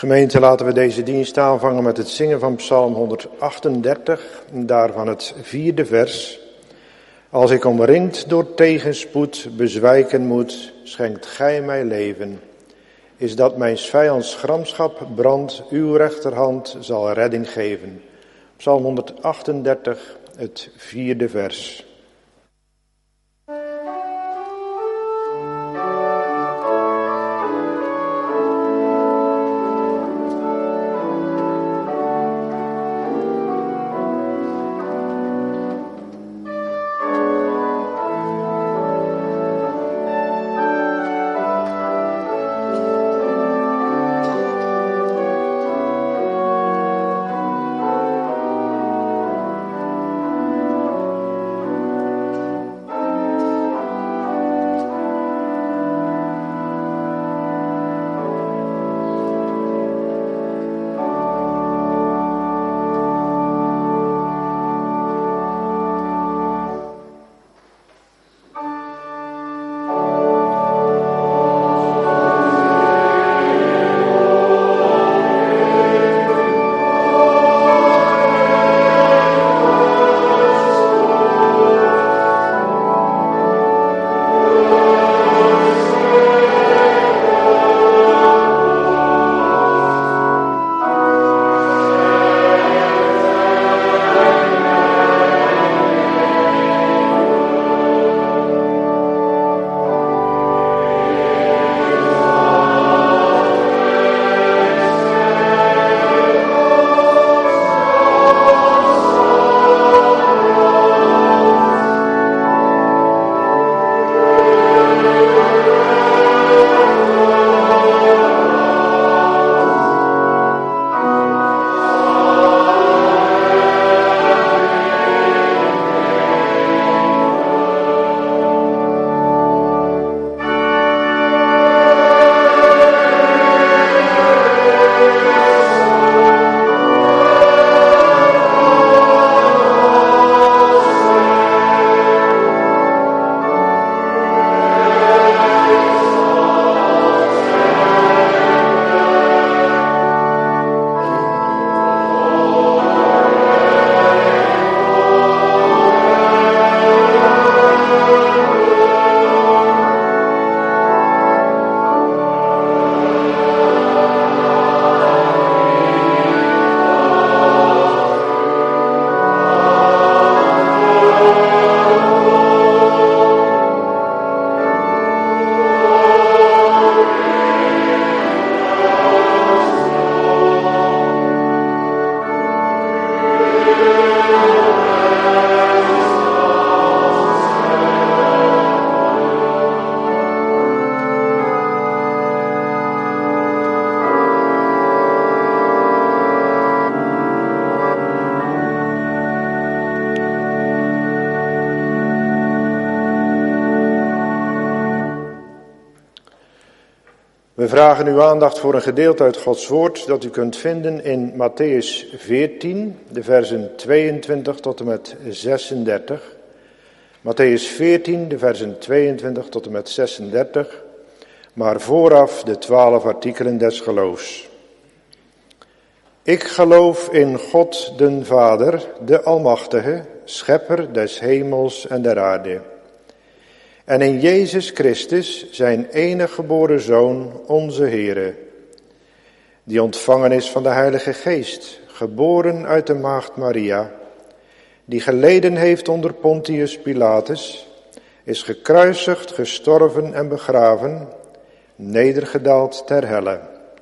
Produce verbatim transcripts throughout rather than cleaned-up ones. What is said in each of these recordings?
Gemeente, laten we deze dienst aanvangen met het zingen van Psalm honderdachtendertig, en daarvan het vierde vers. Als ik omringd door tegenspoed bezwijken moet, schenkt gij mij leven. Is dat mijn vijands gramschap brandt, uw rechterhand zal redding geven. Psalm honderdachtendertig, het vierde vers. We vragen uw aandacht voor een gedeelte uit Gods woord dat u kunt vinden in Mattheüs veertien, de versen tweeëntwintig tot en met zesendertig. Mattheüs veertien, de versen tweeëntwintig tot en met zesendertig, maar vooraf de twaalf artikelen des geloofs. Ik geloof in God den Vader, de Almachtige, schepper des hemels en der aarde. En in Jezus Christus, zijn enige geboren Zoon, onze Heere, die ontvangen is van de Heilige Geest, geboren uit de maagd Maria, die geleden heeft onder Pontius Pilatus, is gekruisigd, gestorven en begraven, nedergedaald ter helle.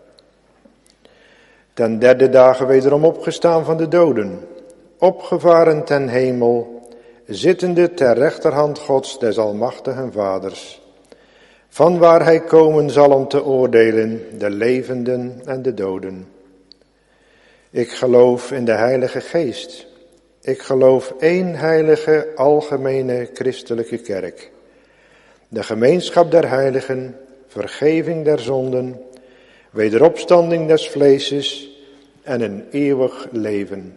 Ten derde dagen wederom opgestaan van de doden, opgevaren ten hemel, zittende ter rechterhand Gods des almachtigen Vaders, vanwaar hij komen zal om te oordelen de levenden en de doden. Ik geloof in de Heilige Geest. Ik geloof één heilige, algemene christelijke kerk. De gemeenschap der heiligen, vergeving der zonden, wederopstanding des vleeses en een eeuwig leven.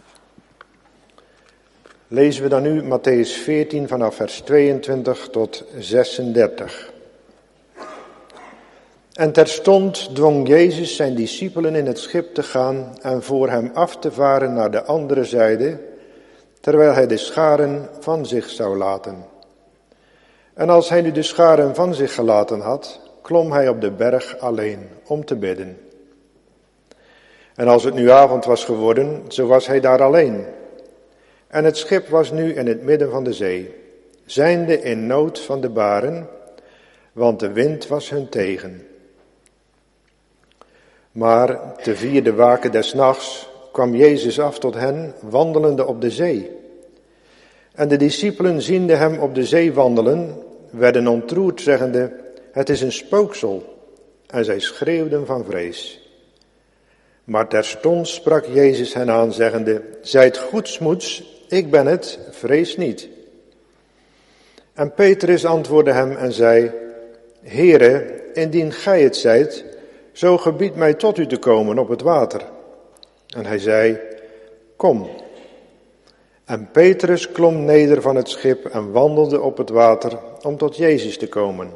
Lezen we dan nu Mattheüs veertien vanaf vers tweeëntwintig tot zesendertig. En terstond dwong Jezus zijn discipelen in het schip te gaan en voor hem af te varen naar de andere zijde, terwijl hij de scharen van zich zou laten. En als hij nu de scharen van zich gelaten had, klom hij op de berg alleen om te bidden. En als het nu avond was geworden, zo was hij daar alleen. En het schip was nu in het midden van de zee, zijnde in nood van de baren, want de wind was hun tegen. Maar te vierde waken des nachts kwam Jezus af tot hen, wandelende op de zee. En de discipelen ziende hem op de zee wandelen, werden ontroerd, zeggende, het is een spooksel. En zij schreeuwden van vrees. Maar terstond sprak Jezus hen aan, zeggende, zijt goedsmoeds, ik ben het, vrees niet. En Petrus antwoordde hem en zei, Heere, indien gij het zijt, zo gebied mij tot u te komen op het water. En hij zei, kom. En Petrus klom neder van het schip en wandelde op het water om tot Jezus te komen.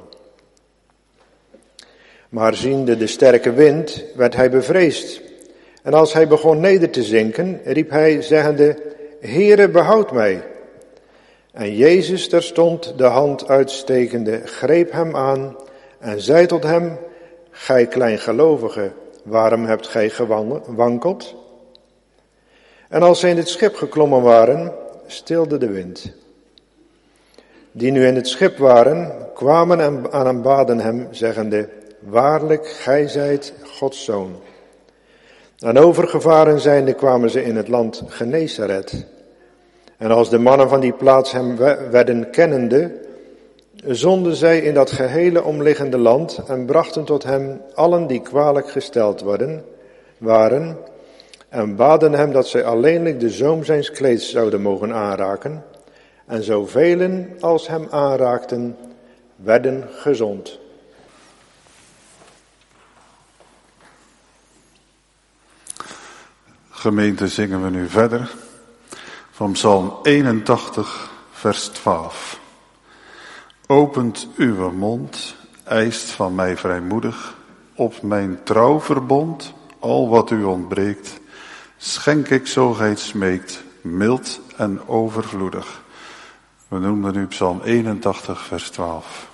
Maar ziende de sterke wind, werd hij bevreesd. En als hij begon neder te zinken, riep hij, zeggende, Heere, behoud mij. En Jezus terstond de hand uitstekende, greep hem aan en zei tot hem, gij kleingelovige, waarom hebt gij gewankeld? En als zij in het schip geklommen waren, stilde de wind. Die nu in het schip waren, kwamen en aan hem baden hem, zeggende, waarlijk, gij zijt Gods zoon. En overgevaren zijnde kwamen ze in het land Genesaret. En als de mannen van die plaats hem werden kennende, zonden zij in dat gehele omliggende land en brachten tot hem allen die kwalijk gesteld worden, waren, en baden hem dat zij alleenlijk de zoom zijns kleeds zouden mogen aanraken, en zoveel als hem aanraakten, werden gezond. Gemeente, zingen we nu verder van Psalm eenentachtig, vers twaalf. Opent uw mond, eist van mij vrijmoedig, op mijn trouwverbond, al wat u ontbreekt, schenk ik zo gij het smeekt, mild en overvloedig. We noemen nu Psalm eenentachtig, vers twaalf.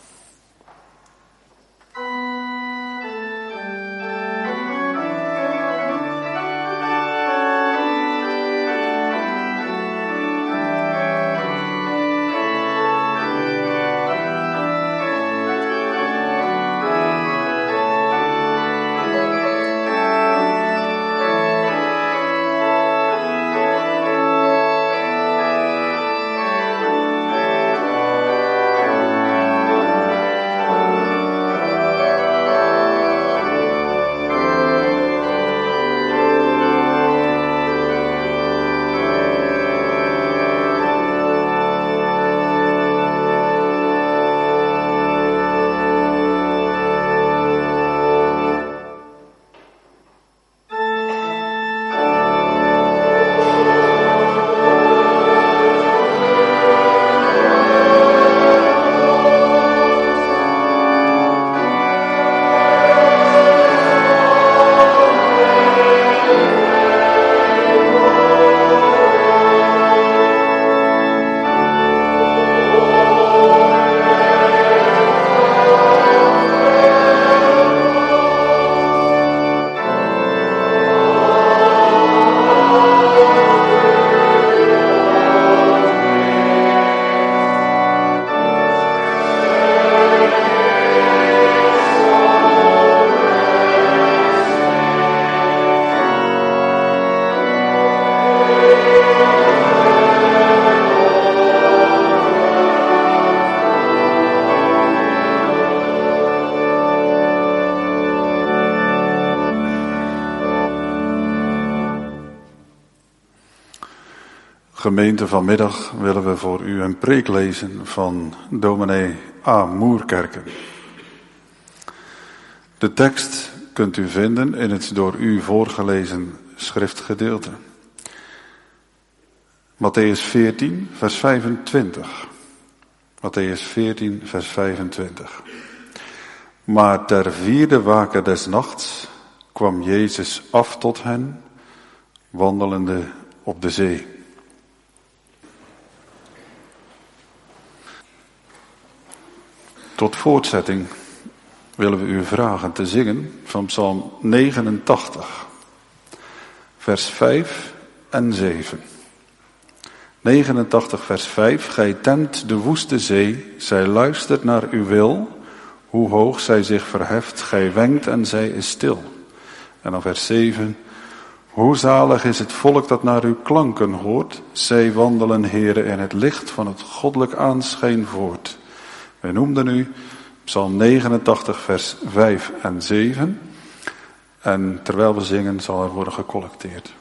Gemeente, vanmiddag willen we voor u een preek lezen van dominee A. Moerkerken. De tekst kunt u vinden in het door u voorgelezen schriftgedeelte. Mattheüs veertien, vers vijfentwintig. Mattheüs veertien, vers vijfentwintig. Maar ter vierde wake des nachts kwam Jezus af tot hen, wandelende op de zee. Tot voortzetting willen we u vragen te zingen van Psalm negenentachtig, vers vijf en zeven. negenentachtig, vers vijf. Gij temt de woeste zee, zij luistert naar uw wil. Hoe hoog zij zich verheft, gij wenkt en zij is stil. En dan vers zeven. Hoe zalig is het volk dat naar uw klanken hoort. Zij wandelen, Heere, in het licht van het goddelijk aanschijn voort. Wij noemden u Psalm negenentachtig, vers vijf en zeven. En terwijl we zingen zal er worden gecollecteerd.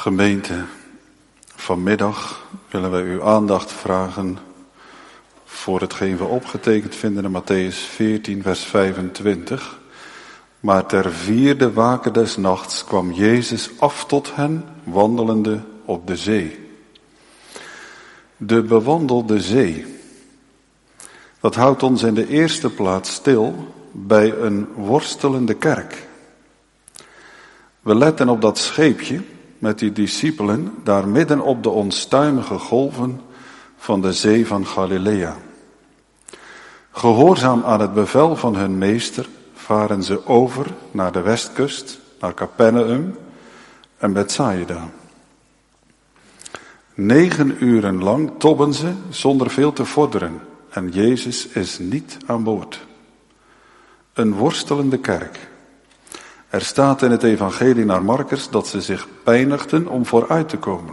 Gemeente, vanmiddag willen wij uw aandacht vragen voor hetgeen we opgetekend vinden in Mattheüs veertien, vers vijfentwintig. Maar ter vierde wake des nachts kwam Jezus af tot hen, wandelende op de zee. De bewandelde zee. Dat houdt ons in de eerste plaats stil bij een worstelende kerk. We letten op dat scheepje met die discipelen daar midden op de onstuimige golven van de zee van Galilea. Gehoorzaam aan het bevel van hun meester varen ze over naar de westkust, naar Capernaum en Bethsaida. Negen uren lang tobben ze zonder veel te vorderen en Jezus is niet aan boord. Een worstelende kerk. Er staat in het evangelie naar Marcus dat ze zich pijnigden om vooruit te komen.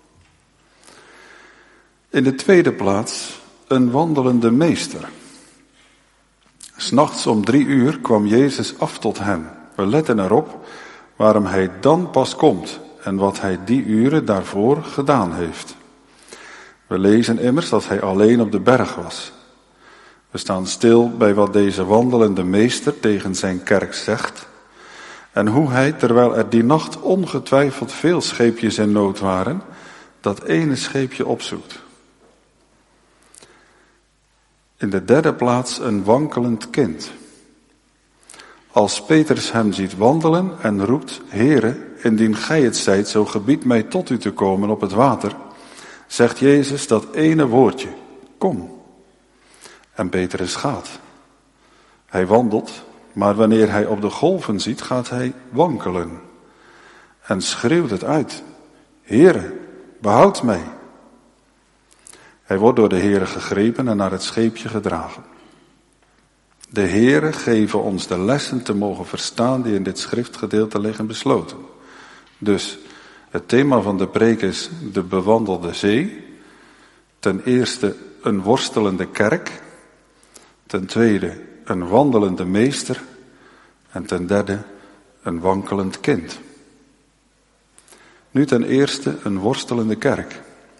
In de tweede plaats een wandelende meester. 'S Nachts om drie uur kwam Jezus af tot hen. We letten erop waarom hij dan pas komt en wat hij die uren daarvoor gedaan heeft. We lezen immers dat hij alleen op de berg was. We staan stil bij wat deze wandelende meester tegen zijn kerk zegt en hoe hij, terwijl er die nacht ongetwijfeld veel scheepjes in nood waren, dat ene scheepje opzoekt. In de derde plaats een wankelend kind. Als Petrus hem ziet wandelen en roept, Heere, indien gij het zijt, zo gebied mij tot u te komen op het water, zegt Jezus dat ene woordje, kom. En Petrus gaat. Hij wandelt, maar wanneer hij op de golven ziet, gaat hij wankelen. En schreeuwt het uit, Heere, behoud mij. Hij wordt door de Heere gegrepen en naar het scheepje gedragen. De Heere geven ons de lessen te mogen verstaan die in dit schriftgedeelte liggen besloten. Dus het thema van de preek is de bewandelde zee. Ten eerste een worstelende kerk. Ten tweede een wandelende meester. En ten derde een wankelend kind. Nu ten eerste een worstelende kerk.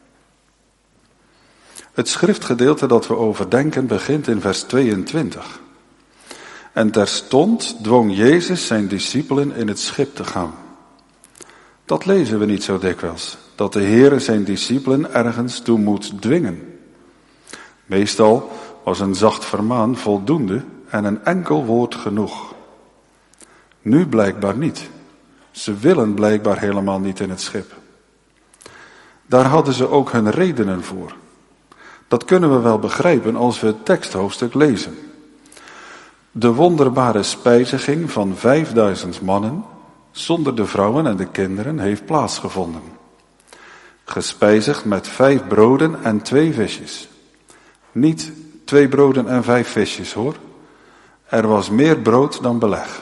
Het schriftgedeelte dat we overdenken begint in vers tweeëntwintig. En terstond dwong Jezus zijn discipelen in het schip te gaan. Dat lezen we niet zo dikwijls, dat de Heere zijn discipelen ergens toe moet dwingen. Meestal was een zacht vermaan voldoende en een enkel woord genoeg. Nu blijkbaar niet. Ze willen blijkbaar helemaal niet in het schip. Daar hadden ze ook hun redenen voor. Dat kunnen we wel begrijpen als we het teksthoofdstuk lezen. De wonderbare spijziging van vijfduizend mannen, zonder de vrouwen en de kinderen, heeft plaatsgevonden. Gespijzigd met vijf broden en twee visjes. Niet twee broden en vijf visjes hoor. Er was meer brood dan beleg.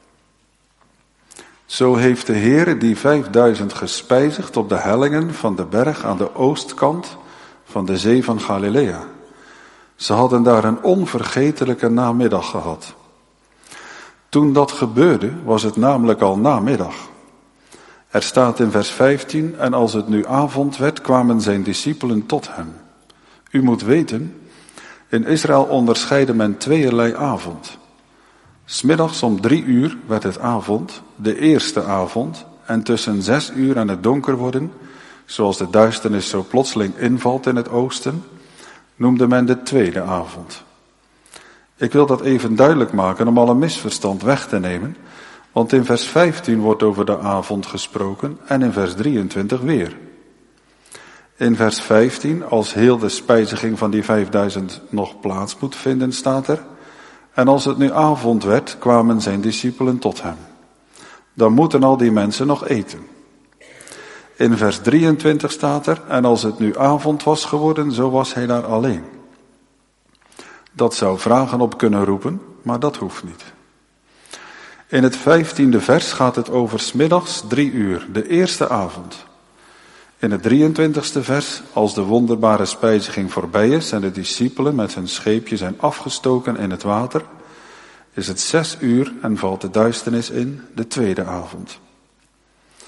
Zo heeft de Heere die vijfduizend gespijzigd op de hellingen van de berg aan de oostkant van de zee van Galilea. Ze hadden daar een onvergetelijke namiddag gehad. Toen dat gebeurde, was het namelijk al namiddag. Er staat in vers vijftien, en als het nu avond werd, kwamen zijn discipelen tot hem. U moet weten, in Israël onderscheidde men tweeërlei avond. 'S Middags om drie uur werd het avond, de eerste avond, en tussen zes uur en het donker worden, zoals de duisternis zo plotseling invalt in het oosten, noemde men de tweede avond. Ik wil dat even duidelijk maken om alle misverstand weg te nemen, want in vers vijftien wordt over de avond gesproken en in vers drieëntwintig weer. In vers vijftien, als heel de spijziging van die vijfduizend nog plaats moet vinden, staat er, en als het nu avond werd, kwamen zijn discipelen tot hem. Dan moeten al die mensen nog eten. In vers drieëntwintig staat er, en als het nu avond was geworden, zo was hij daar alleen. Dat zou vragen op kunnen roepen, maar dat hoeft niet. In het vijftiende vers gaat het over 's middags drie uur, de eerste avond. In het drieëntwintigste vers, als de wonderbare spijziging voorbij is en de discipelen met hun scheepje zijn afgestoken in het water, is het zes uur en valt de duisternis in, de tweede avond.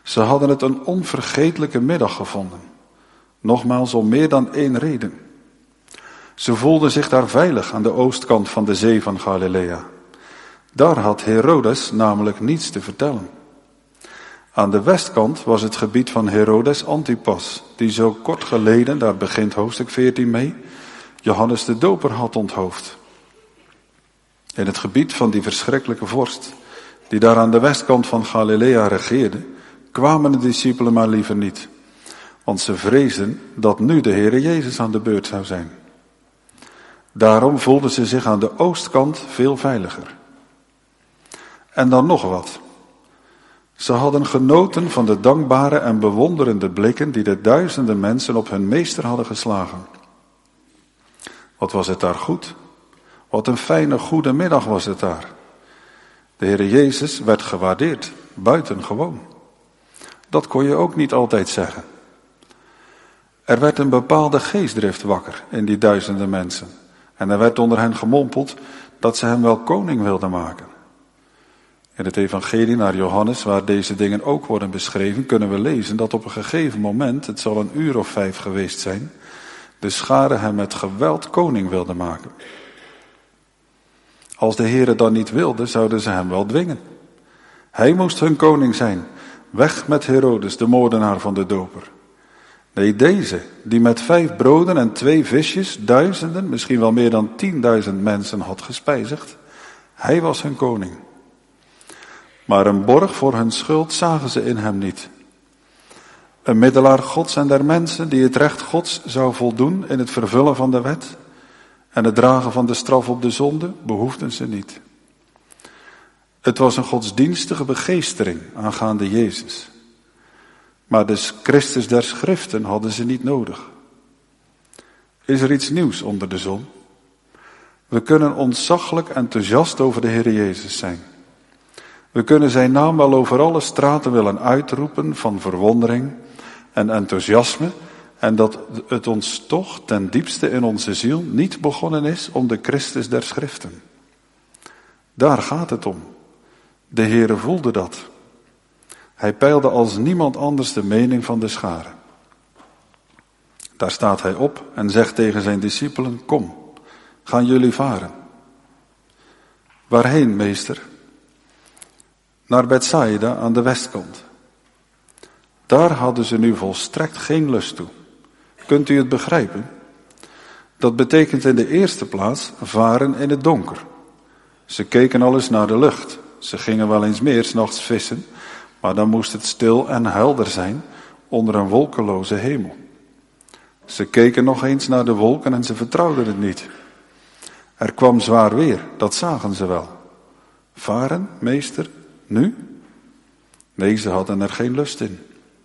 Ze hadden het een onvergetelijke middag gevonden. Nogmaals om meer dan één reden. Ze voelden zich daar veilig aan de oostkant van de zee van Galilea. Daar had Herodes namelijk niets te vertellen. Aan de westkant was het gebied van Herodes Antipas, die zo kort geleden, daar begint hoofdstuk veertien mee, Johannes de Doper had onthoofd. In het gebied van die verschrikkelijke vorst, die daar aan de westkant van Galilea regeerde, kwamen de discipelen maar liever niet. Want ze vreesden dat nu de Heere Jezus aan de beurt zou zijn. Daarom voelden ze zich aan de oostkant veel veiliger. En dan nog wat. Ze hadden genoten van de dankbare en bewonderende blikken die de duizenden mensen op hun meester hadden geslagen. Wat was het daar goed? Wat een fijne, goede middag was het daar. De Heere Jezus werd gewaardeerd, buitengewoon. Dat kon je ook niet altijd zeggen. Er werd een bepaalde geestdrift wakker in die duizenden mensen. En er werd onder hen gemompeld dat ze hem wel koning wilden maken. In het evangelie naar Johannes, waar deze dingen ook worden beschreven, kunnen we lezen dat op een gegeven moment, het zal een uur of vijf geweest zijn, de schare hem met geweld koning wilde maken. Als de Heere dan niet wilde, zouden ze hem wel dwingen. Hij moest hun koning zijn. Weg met Herodes, de moordenaar van de doper. Nee, deze, die met vijf broden en twee visjes duizenden, misschien wel meer dan tienduizend mensen had gespijzigd, hij was hun koning. Maar een borg voor hun schuld zagen ze in hem niet. Een middelaar Gods en der mensen die het recht Gods zou voldoen in het vervullen van de wet en het dragen van de straf op de zonde, behoefden ze niet. Het was een godsdienstige begeestering aangaande Jezus. Maar de Christus der Schriften hadden ze niet nodig. Is er iets nieuws onder de zon? We kunnen ontzaglijk enthousiast over de Heer Jezus zijn. We kunnen zijn naam wel over alle straten willen uitroepen van verwondering en enthousiasme. En dat het ons toch ten diepste in onze ziel niet begonnen is om de Christus der Schriften. Daar gaat het om. De Heere voelde dat. Hij peilde als niemand anders de mening van de schare. Daar staat hij op en zegt tegen zijn discipelen, kom, gaan jullie varen. Waarheen, meester? Naar Bethsaida aan de westkant. Daar hadden ze nu volstrekt geen lust toe. Kunt u het begrijpen? Dat betekent in de eerste plaats varen in het donker. Ze keken al eens naar de lucht. Ze gingen wel eens meer 's nachts vissen, maar dan moest het stil en helder zijn onder een wolkeloze hemel. Ze keken nog eens naar de wolken en ze vertrouwden het niet. Er kwam zwaar weer, dat zagen ze wel. Varen, meester, nu? Nee, ze hadden er geen lust in.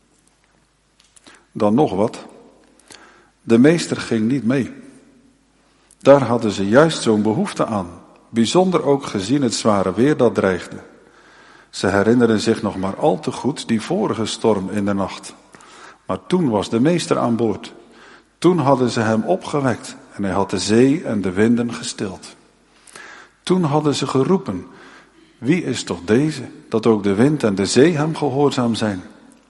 Dan nog wat. De meester ging niet mee. Daar hadden ze juist zo'n behoefte aan. Bijzonder ook gezien het zware weer dat dreigde. Ze herinneren zich nog maar al te goed die vorige storm in de nacht. Maar toen was de meester aan boord. Toen hadden ze hem opgewekt en hij had de zee en de winden gestild. Toen hadden ze geroepen, wie is toch deze, dat ook de wind en de zee hem gehoorzaam zijn?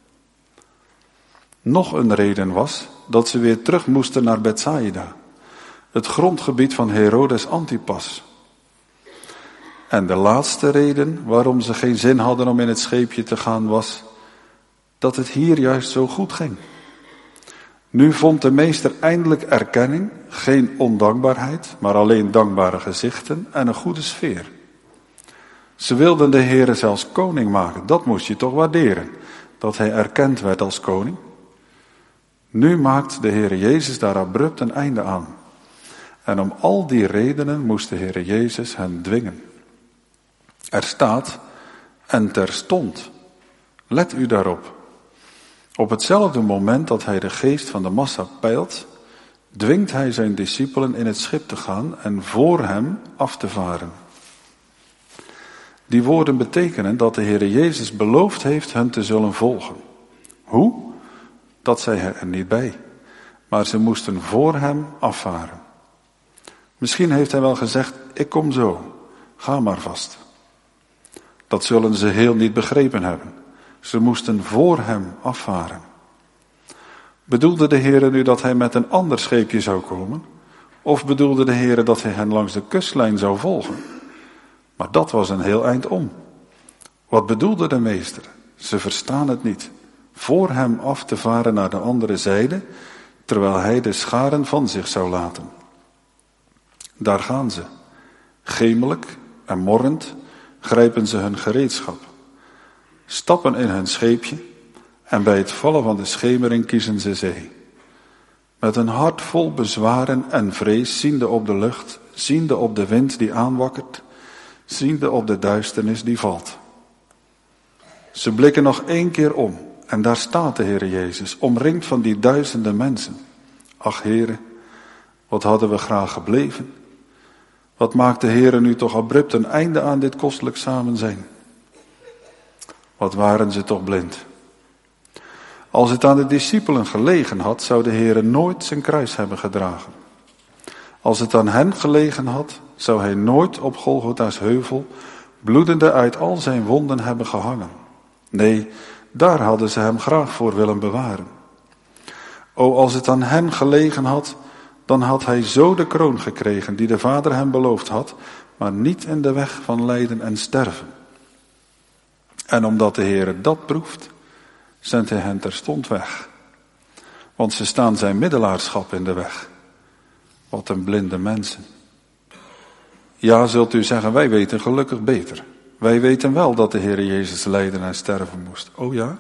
Nog een reden was dat ze weer terug moesten naar Bethsaida, het grondgebied van Herodes Antipas. En de laatste reden waarom ze geen zin hadden om in het scheepje te gaan was dat het hier juist zo goed ging. Nu vond de meester eindelijk erkenning, geen ondankbaarheid, maar alleen dankbare gezichten en een goede sfeer. Ze wilden de Heere zelfs koning maken, dat moest je toch waarderen, dat hij erkend werd als koning. Nu maakt de Heere Jezus daar abrupt een einde aan. En om al die redenen moest de Heere Jezus hen dwingen. Er staat, en terstond, let u daarop. Op hetzelfde moment dat hij de geest van de massa peilt, dwingt hij zijn discipelen in het schip te gaan en voor hem af te varen. Die woorden betekenen dat de Heere Jezus beloofd heeft hen te zullen volgen. Hoe? Dat zei hij er niet bij. Maar ze moesten voor hem afvaren. Misschien heeft hij wel gezegd, ik kom zo, ga maar vast. Dat zullen ze heel niet begrepen hebben. Ze moesten voor hem afvaren. Bedoelde de Heere nu dat hij met een ander scheepje zou komen? Of bedoelde de Heere dat hij hen langs de kustlijn zou volgen? Maar dat was een heel eind om. Wat bedoelde de meester? Ze verstaan het niet. Voor hem af te varen naar de andere zijde, terwijl hij de scharen van zich zou laten. Daar gaan ze. Gemelijk en morrend grijpen ze hun gereedschap. Stappen in hun scheepje en bij het vallen van de schemering kiezen ze zee. Met een hart vol bezwaren en vrees, ziende op de lucht, ziende op de wind die aanwakkert, ziende op de duisternis die valt. Ze blikken nog één keer om en daar staat de Heere Jezus, omringd van die duizenden mensen. Ach Heere, wat hadden we graag gebleven. Wat maakt de Heere nu toch abrupt een einde aan dit kostelijk samen zijn. Wat waren ze toch blind. Als het aan de discipelen gelegen had, zou de Heere nooit zijn kruis hebben gedragen. Als het aan hen gelegen had, zou hij nooit op Golgotha's heuvel bloedende uit al zijn wonden hebben gehangen. Nee, daar hadden ze hem graag voor willen bewaren. O, als het aan hen gelegen had, dan had hij zo de kroon gekregen die de Vader hem beloofd had, maar niet in de weg van lijden en sterven. En omdat de Heere dat proeft, zendt hij hen terstond weg. Want ze staan zijn middelaarschap in de weg. Wat een blinde mensen. Ja, zult u zeggen, wij weten gelukkig beter. Wij weten wel dat de Heere Jezus lijden en sterven moest. Oh ja?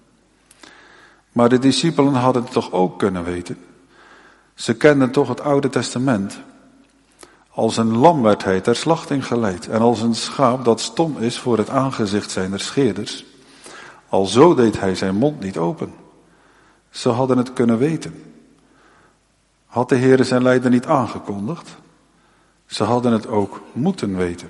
Maar de discipelen hadden het toch ook kunnen weten. Ze kenden toch het Oude Testament. Als een lam werd hij ter slachting geleid. En als een schaap dat stom is voor het aangezicht zijner scheerders. Alzo deed hij zijn mond niet open. Ze hadden het kunnen weten. Had de Heere zijn lijden niet aangekondigd? Ze hadden het ook moeten weten.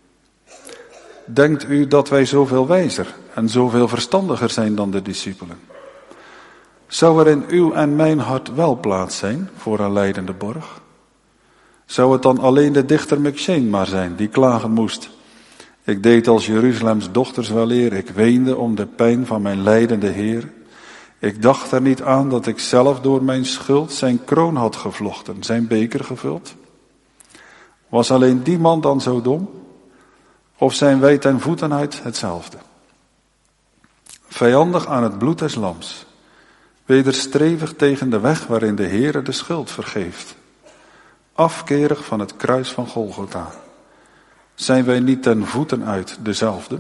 Denkt u dat wij zoveel wijzer en zoveel verstandiger zijn dan de discipelen? Zou er in uw en mijn hart wel plaats zijn voor een lijdende borg? Zou het dan alleen de dichter McShane maar zijn die klagen moest? Ik deed als Jeruzalems dochters weleer, ik weende om de pijn van mijn lijdende Heer. Ik dacht er niet aan dat ik zelf door mijn schuld zijn kroon had gevlochten, zijn beker gevuld. Was alleen die man dan zo dom? Of zijn wij ten voeten uit hetzelfde? Vijandig aan het bloed des lams, wederstrevig tegen de weg waarin de Heere de schuld vergeeft. Afkerig van het kruis van Golgotha. Zijn wij niet ten voeten uit dezelfde?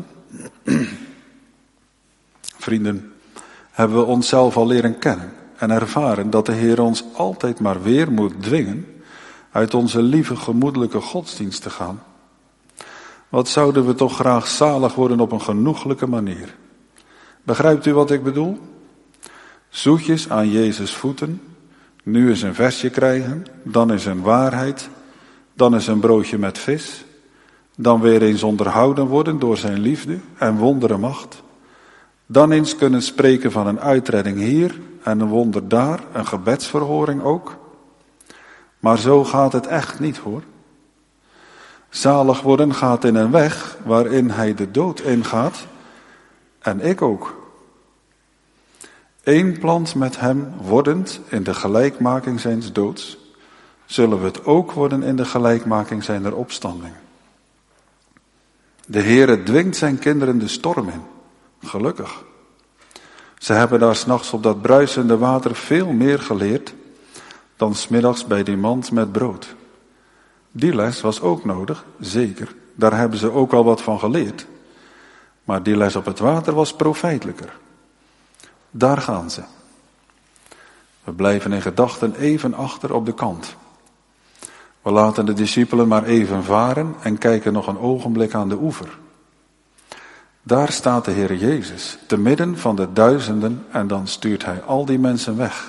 Vrienden, hebben we onszelf al leren kennen en ervaren dat de Heer ons altijd maar weer moet dwingen uit onze lieve gemoedelijke godsdienst te gaan? Wat zouden we toch graag zalig worden op een genoeglijke manier? Begrijpt u wat ik bedoel? Zoetjes aan Jezus voeten, nu eens een versje krijgen, dan eens een waarheid, dan eens een broodje met vis, dan weer eens onderhouden worden door zijn liefde en wondere macht, dan eens kunnen spreken van een uitredding hier en een wonder daar, een gebedsverhoring ook. Maar zo gaat het echt niet hoor. Zalig worden gaat in een weg waarin hij de dood ingaat en ik ook. Eén plant met hem wordend in de gelijkmaking zijns doods, zullen we het ook worden in de gelijkmaking zijner opstanding. De Heere dwingt zijn kinderen de storm in. Gelukkig. Ze hebben daar 's nachts op dat bruisende water veel meer geleerd dan 's middags bij die mand met brood. Die les was ook nodig, zeker. Daar hebben ze ook al wat van geleerd. Maar die les op het water was profijtelijker. Daar gaan ze. We blijven in gedachten even achter op de kant. We laten de discipelen maar even varen en kijken nog een ogenblik aan de oever. Daar staat de Heer Jezus, te midden van de duizenden, en dan stuurt hij al die mensen weg.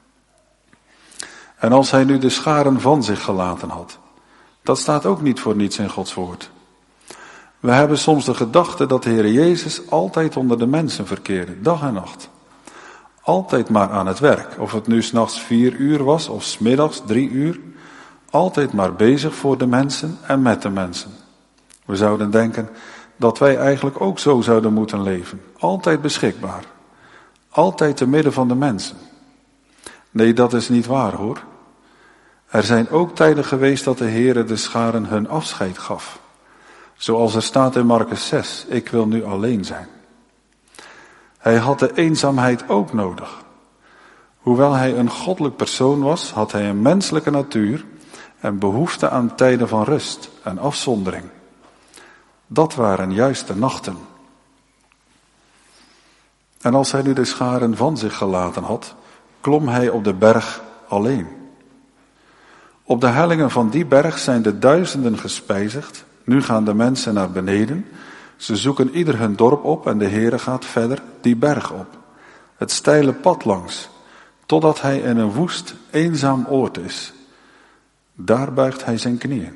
En als hij nu de scharen van zich gelaten had, dat staat ook niet voor niets in Gods woord. We hebben soms de gedachte dat de Heer Jezus altijd onder de mensen verkeerde, dag en nacht. Altijd maar aan het werk, of het nu 's nachts vier uur was of 's middags drie uur. Altijd maar bezig voor de mensen en met de mensen. We zouden denken, dat wij eigenlijk ook zo zouden moeten leven. Altijd beschikbaar. Altijd te midden van de mensen. Nee, dat is niet waar hoor. Er zijn ook tijden geweest dat de Heere de scharen hun afscheid gaf. Zoals er staat in Markus zes, ik wil nu alleen zijn. Hij had de eenzaamheid ook nodig. Hoewel hij een goddelijk persoon was, had hij een menselijke natuur en behoefte aan tijden van rust en afzondering. Dat waren juist de nachten. En als hij nu de scharen van zich gelaten had, klom hij op de berg alleen. Op de hellingen van die berg zijn de duizenden gespijzigd. Nu gaan de mensen naar beneden. Ze zoeken ieder hun dorp op en de Heere gaat verder die berg op. Het steile pad langs, totdat hij in een woest, eenzaam oord is. Daar buigt hij zijn knieën.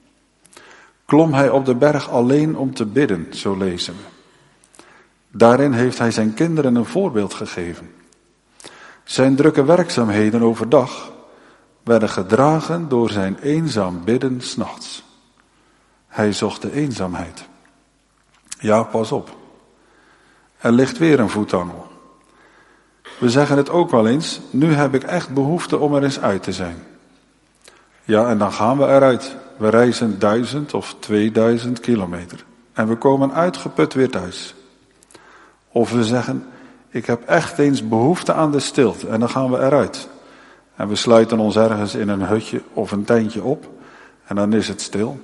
Klom hij op de berg alleen om te bidden, zo lezen we. Daarin heeft hij zijn kinderen een voorbeeld gegeven. Zijn drukke werkzaamheden overdag werden gedragen door zijn eenzaam bidden 's nachts. Hij zocht de eenzaamheid. Ja, pas op. Er ligt weer een voetangel. We zeggen het ook wel eens, nu heb ik echt behoefte om er eens uit te zijn. Ja, en dan gaan we eruit. We reizen duizend of tweeduizend kilometer. En we komen uitgeput weer thuis. Of we zeggen, ik heb echt eens behoefte aan de stilte. En dan gaan we eruit. En we sluiten ons ergens in een hutje of een tentje op. En dan is het stil.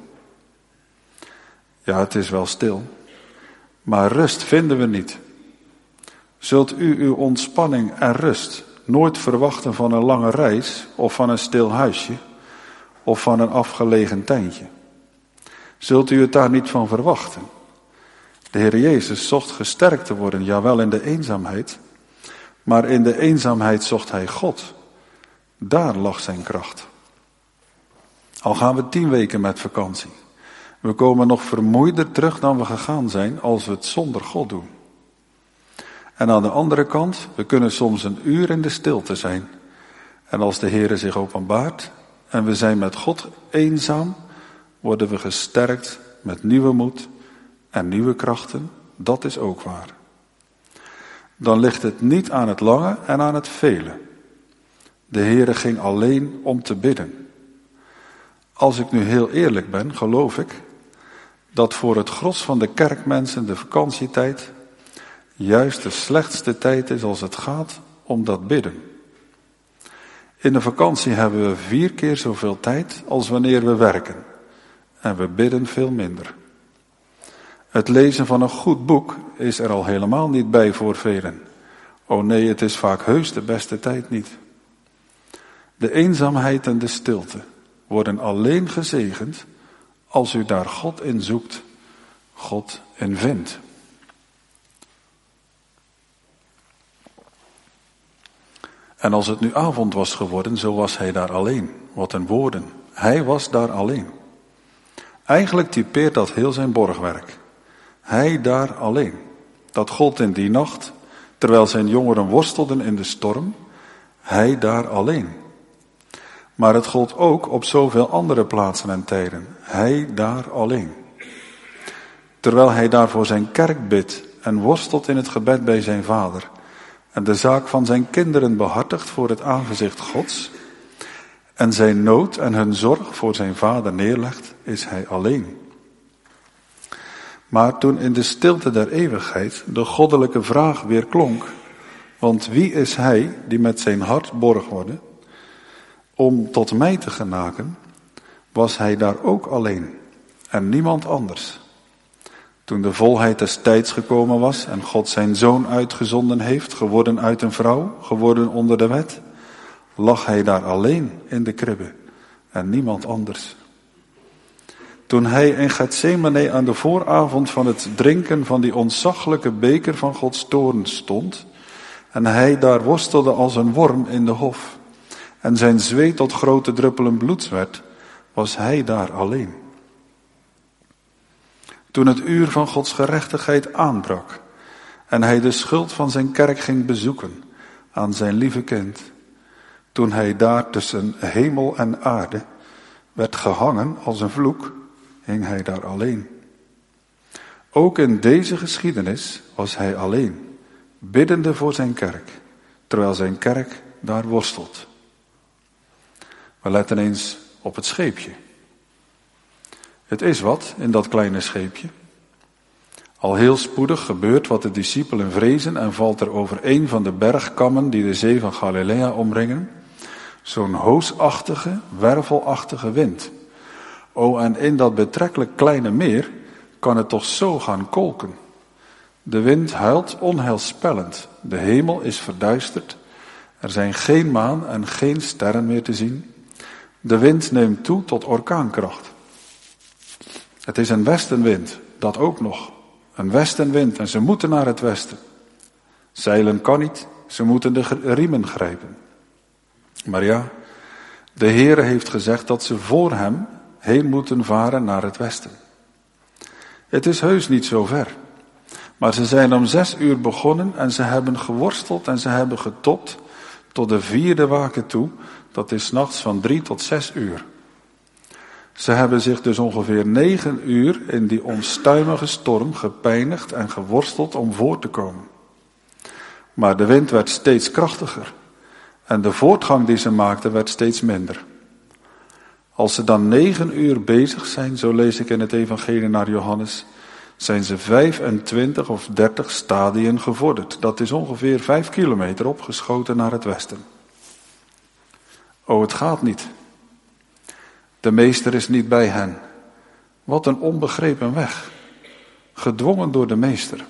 Ja, het is wel stil. Maar rust vinden we niet. Zult u uw ontspanning en rust nooit verwachten van een lange reis of van een stil huisje of van een afgelegen tentje? Zult u het daar niet van verwachten? De Heer Jezus zocht gesterkt te worden, jawel in de eenzaamheid, maar in de eenzaamheid zocht hij God. Daar lag zijn kracht. Al gaan we tien weken met vakantie. We komen nog vermoeider terug dan we gegaan zijn als we het zonder God doen. En aan de andere kant, we kunnen soms een uur in de stilte zijn. En als de Heere zich openbaart en we zijn met God eenzaam, worden we gesterkt met nieuwe moed en nieuwe krachten. Dat is ook waar. Dan ligt het niet aan het lange en aan het vele. De Heere ging alleen om te bidden. Als ik nu heel eerlijk ben, geloof ik dat voor het gros van de kerkmensen de vakantietijd juist de slechtste tijd is als het gaat om dat bidden. In de vakantie hebben we vier keer zoveel tijd als wanneer we werken. En we bidden veel minder. Het lezen van een goed boek is er al helemaal niet bij voor velen. Oh nee, het is vaak heus de beste tijd niet. De eenzaamheid en de stilte worden alleen gezegend als u daar God in zoekt, God in vindt. En als het nu avond was geworden, zo was hij daar alleen. Wat een woorden. Hij was daar alleen. Eigenlijk typeert dat heel zijn borgwerk. Hij daar alleen. Dat gold in die nacht, terwijl zijn jongeren worstelden in de storm. Hij daar alleen. Maar het gold ook op zoveel andere plaatsen en tijden. Hij daar alleen. Terwijl hij daar voor zijn kerk bidt en worstelt in het gebed bij zijn vader. En de zaak van zijn kinderen behartigt voor het aangezicht Gods. En zijn nood en hun zorg voor zijn vader neerlegt, is hij alleen. Maar toen in de stilte der eeuwigheid de goddelijke vraag weer klonk. Want wie is hij die met zijn hart borg worden om tot mij te genaken, was hij daar ook alleen en niemand anders. Toen de volheid des tijds gekomen was en God zijn zoon uitgezonden heeft, geworden uit een vrouw, geworden onder de wet, lag hij daar alleen in de kribbe en niemand anders. Toen hij in Gethsemane aan de vooravond van het drinken van die ontzaglijke beker van Gods toorn stond, en hij daar worstelde als een worm in de hof, en zijn zweet tot grote druppelen bloeds werd, was hij daar alleen. Toen het uur van Gods gerechtigheid aanbrak en hij de schuld van zijn kerk ging bezoeken aan zijn lieve kind, toen hij daar tussen hemel en aarde werd gehangen als een vloek, hing hij daar alleen. Ook in deze geschiedenis was hij alleen, biddende voor zijn kerk, terwijl zijn kerk daar worstelt. We letten eens op het scheepje. Het is wat in dat kleine scheepje. Al heel spoedig gebeurt wat de discipelen vrezen en valt er over een van de bergkammen die de zee van Galilea omringen, zo'n hoosachtige, wervelachtige wind. O, en in dat betrekkelijk kleine meer kan het toch zo gaan kolken. De wind huilt onheilspellend, de hemel is verduisterd, er zijn geen maan en geen sterren meer te zien. De wind neemt toe tot orkaankracht. Het is een westenwind, dat ook nog. Een westenwind en ze moeten naar het westen. Zeilen kan niet, ze moeten de riemen grijpen. Maar ja, de Heere heeft gezegd dat ze voor hem heen moeten varen naar het westen. Het is heus niet zo ver. Maar ze zijn om zes uur begonnen en ze hebben geworsteld en ze hebben getopt tot de vierde waken toe. Dat is 's nachts van drie tot zes uur. Ze hebben zich dus ongeveer negen uur in die onstuimige storm gepijnigd en geworsteld om voor te komen. Maar de wind werd steeds krachtiger en de voortgang die ze maakten werd steeds minder. Als ze dan negen uur bezig zijn, zo lees ik in het evangelie naar Johannes, zijn ze vijfentwintig of dertig stadien gevorderd. Dat is ongeveer vijf kilometer opgeschoten naar het westen. O, het gaat niet. De meester is niet bij hen. Wat een onbegrepen weg. Gedwongen door de meester.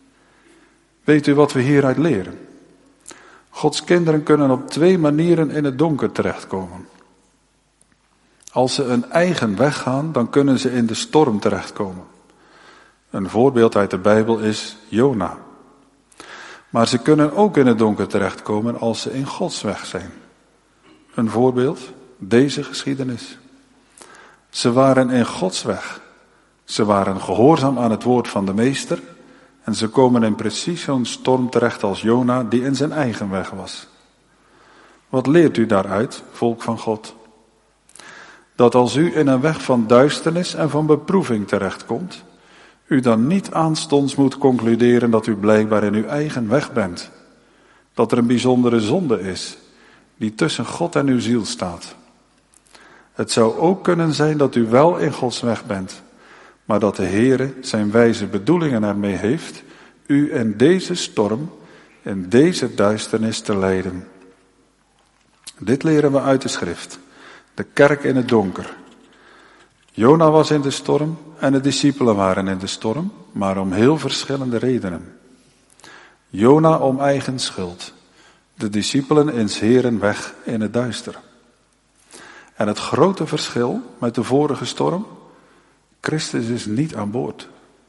Weet u wat we hieruit leren? Gods kinderen kunnen op twee manieren in het donker terechtkomen. Als ze een eigen weg gaan, dan kunnen ze in de storm terechtkomen. Een voorbeeld uit de Bijbel is Jona. Maar ze kunnen ook in het donker terechtkomen als ze in Gods weg zijn. Een voorbeeld, deze geschiedenis. Ze waren in Gods weg. Ze waren gehoorzaam aan het woord van de meester. En ze komen in precies zo'n storm terecht als Jona, die in zijn eigen weg was. Wat leert u daaruit, volk van God? Dat als u in een weg van duisternis en van beproeving terechtkomt, u dan niet aanstonds moet concluderen dat u blijkbaar in uw eigen weg bent. Dat er een bijzondere zonde is, die tussen God en uw ziel staat. Het zou ook kunnen zijn dat u wel in Gods weg bent, maar dat de Heere zijn wijze bedoelingen ermee heeft, u in deze storm, in deze duisternis te leiden. Dit leren we uit de schrift. De kerk in het donker. Jona was in de storm en de discipelen waren in de storm, maar om heel verschillende redenen. Jona om eigen schuld. De discipelen in 's Heeren weg in het duister. En het grote verschil met de vorige storm? Christus is niet aan boord.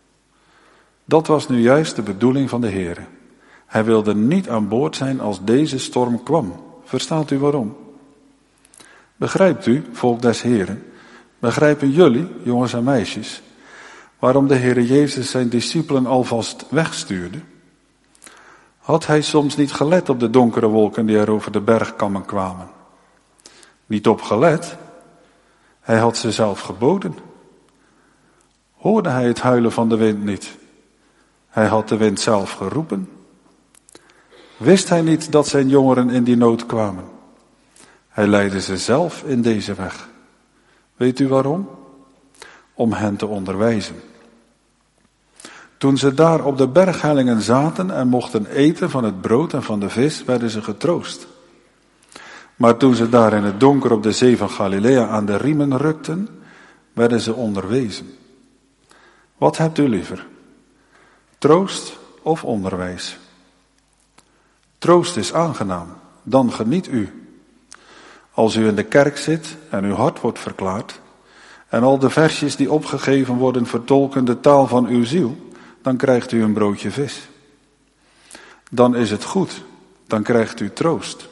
Dat was nu juist de bedoeling van de Heere. Hij wilde niet aan boord zijn als deze storm kwam. Verstaat u waarom? Begrijpt u, volk des Heren, begrijpen jullie, jongens en meisjes, waarom de Heere Jezus zijn discipelen alvast wegstuurde? Had hij soms niet gelet op de donkere wolken die er over de bergkammen kwamen? Niet op gelet, hij had ze zelf geboden. Hoorde hij het huilen van de wind niet? Hij had de wind zelf geroepen. Wist hij niet dat zijn jongeren in die nood kwamen? Hij leidde ze zelf in deze weg. Weet u waarom? Om hen te onderwijzen. Toen ze daar op de berghellingen zaten en mochten eten van het brood en van de vis, werden ze getroost. Maar toen ze daar in het donker op de zee van Galilea aan de riemen rukten, werden ze onderwezen. Wat hebt u liever? Troost of onderwijs? Troost is aangenaam, dan geniet u. Als u in de kerk zit en uw hart wordt verklaard, en al de versjes die opgegeven worden vertolken de taal van uw ziel, dan krijgt u een broodje vis. Dan is het goed, dan krijgt u troost.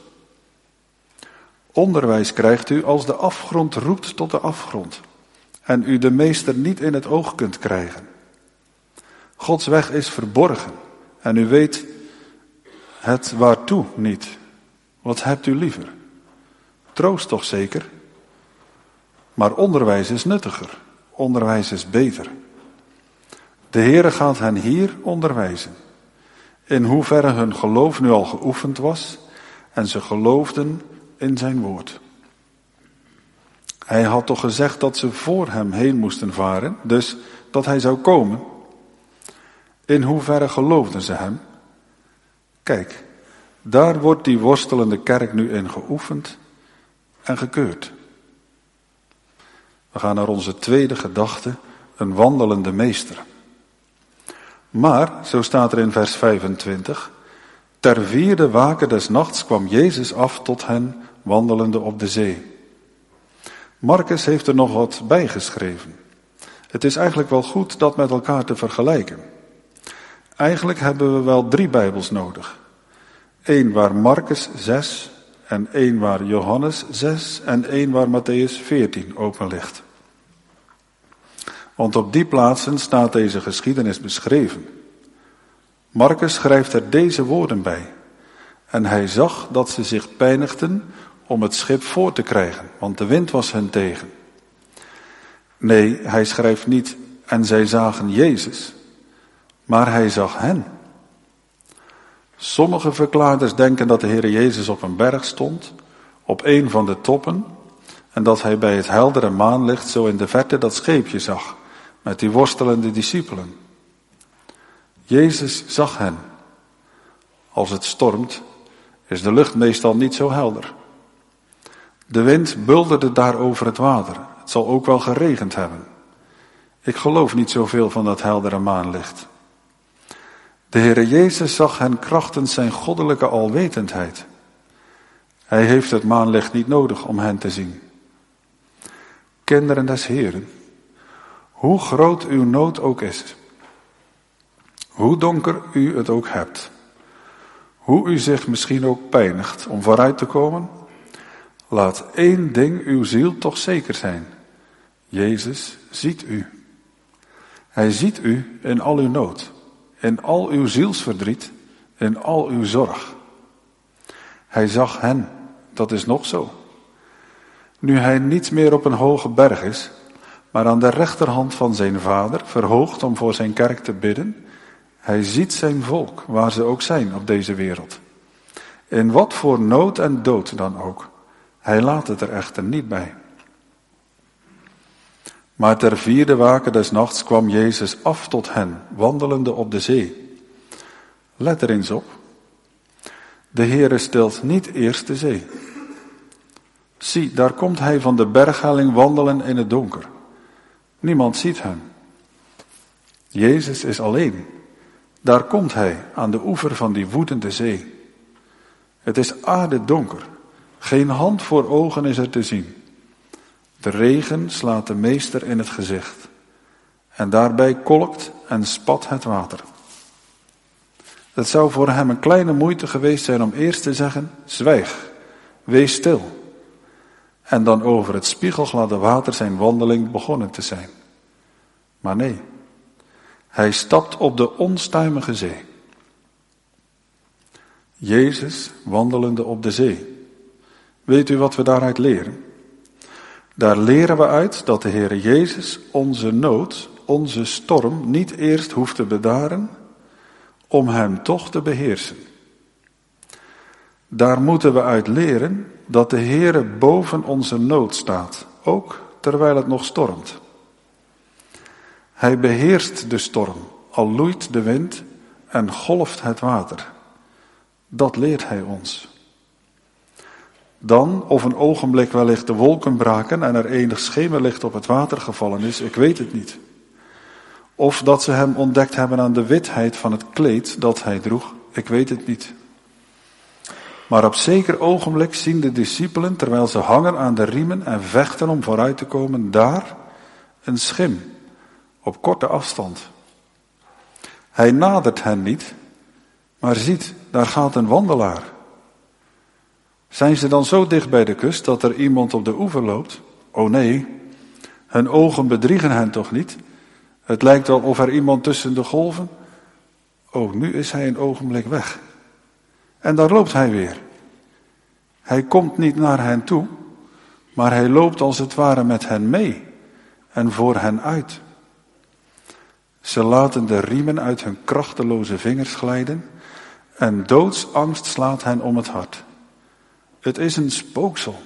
Onderwijs krijgt u als de afgrond roept tot de afgrond, en u de meester niet in het oog kunt krijgen. Gods weg is verborgen, en u weet het waartoe niet. Wat hebt u liever? Troost toch zeker? Maar onderwijs is nuttiger. Onderwijs is beter. De Heere gaat hen hier onderwijzen, in hoeverre hun geloof nu al geoefend was en ze geloofden in zijn woord. Hij had toch gezegd dat ze voor hem heen moesten varen, dus dat hij zou komen. In hoeverre geloofden ze hem? Kijk, daar wordt die worstelende kerk nu in geoefend en gekeurd. We gaan naar onze tweede gedachte, een wandelende meester. Maar, zo staat er in vers vijfentwintig, ter vierde waken des nachts kwam Jezus af tot hen, wandelende op de zee. Marcus heeft er nog wat bij geschreven. Het is eigenlijk wel goed dat met elkaar te vergelijken. Eigenlijk hebben we wel drie Bijbels nodig. Eén waar Marcus zes en één waar Johannes zes en één waar Matthäus veertien open ligt. Want op die plaatsen staat deze geschiedenis beschreven. Marcus schrijft er deze woorden bij. En hij zag dat ze zich pijnigden om het schip voor te krijgen, want de wind was hen tegen. Nee, hij schrijft niet en zij zagen Jezus, maar hij zag hen. Sommige verklaarders denken dat de Heer Jezus op een berg stond, op een van de toppen, en dat hij bij het heldere maanlicht zo in de verte dat scheepje zag, met die worstelende discipelen. Jezus zag hen. Als het stormt, is de lucht meestal niet zo helder. De wind bulderde daar over het water. Het zal ook wel geregend hebben. Ik geloof niet zoveel van dat heldere maanlicht. De Heere Jezus zag hen krachtens zijn goddelijke alwetendheid. Hij heeft het maanlicht niet nodig om hen te zien. Kinderen des Heeren, hoe groot uw nood ook is, hoe donker u het ook hebt, hoe u zich misschien ook pijnigt om vooruit te komen, laat één ding uw ziel toch zeker zijn. Jezus ziet u. Hij ziet u in al uw nood, in al uw zielsverdriet, in al uw zorg. Hij zag hen, dat is nog zo. Nu hij niet meer op een hoge berg is, maar aan de rechterhand van zijn vader, verhoogd om voor zijn kerk te bidden, hij ziet zijn volk, waar ze ook zijn op deze wereld. In wat voor nood en dood dan ook. Hij laat het er echter niet bij. Maar ter vierde waken des nachts kwam Jezus af tot hen, wandelende op de zee. Let er eens op. De Heere stilt niet eerst de zee. Zie, daar komt hij van de berghelling wandelen in het donker. Niemand ziet hem. Jezus is alleen. Daar komt hij aan de oever van die woedende zee. Het is aardedonker. Geen hand voor ogen is er te zien. De regen slaat de meester in het gezicht. En daarbij kolkt en spat het water. Het zou voor hem een kleine moeite geweest zijn om eerst te zeggen, zwijg, wees stil. En dan over het spiegelgladde water zijn wandeling begonnen te zijn. Maar nee, hij stapt op de onstuimige zee. Jezus wandelende op de zee. Weet u wat we daaruit leren? Daar leren we uit dat de Heere Jezus onze nood, onze storm niet eerst hoeft te bedaren, om hem toch te beheersen. Daar moeten we uit leren dat de Heere boven onze nood staat, ook terwijl het nog stormt. Hij beheerst de storm, al loeit de wind en golft het water. Dat leert hij ons. Dan, of een ogenblik wellicht de wolken braken en er enig schemerlicht op het water gevallen is, ik weet het niet. Of dat ze hem ontdekt hebben aan de witheid van het kleed dat hij droeg, ik weet het niet. Maar op zeker ogenblik zien de discipelen, terwijl ze hangen aan de riemen en vechten om vooruit te komen, daar een schim, op korte afstand. Hij nadert hen niet, maar ziet, daar gaat een wandelaar. Zijn ze dan zo dicht bij de kust dat er iemand op de oever loopt? Oh nee, hun ogen bedriegen hen toch niet? Het lijkt wel of er iemand tussen de golven. Oh, nu is hij een ogenblik weg. En daar loopt hij weer. Hij komt niet naar hen toe, maar hij loopt als het ware met hen mee en voor hen uit. Ze laten de riemen uit hun krachteloze vingers glijden en doodsangst slaat hen om het hart. Het is een spooksel.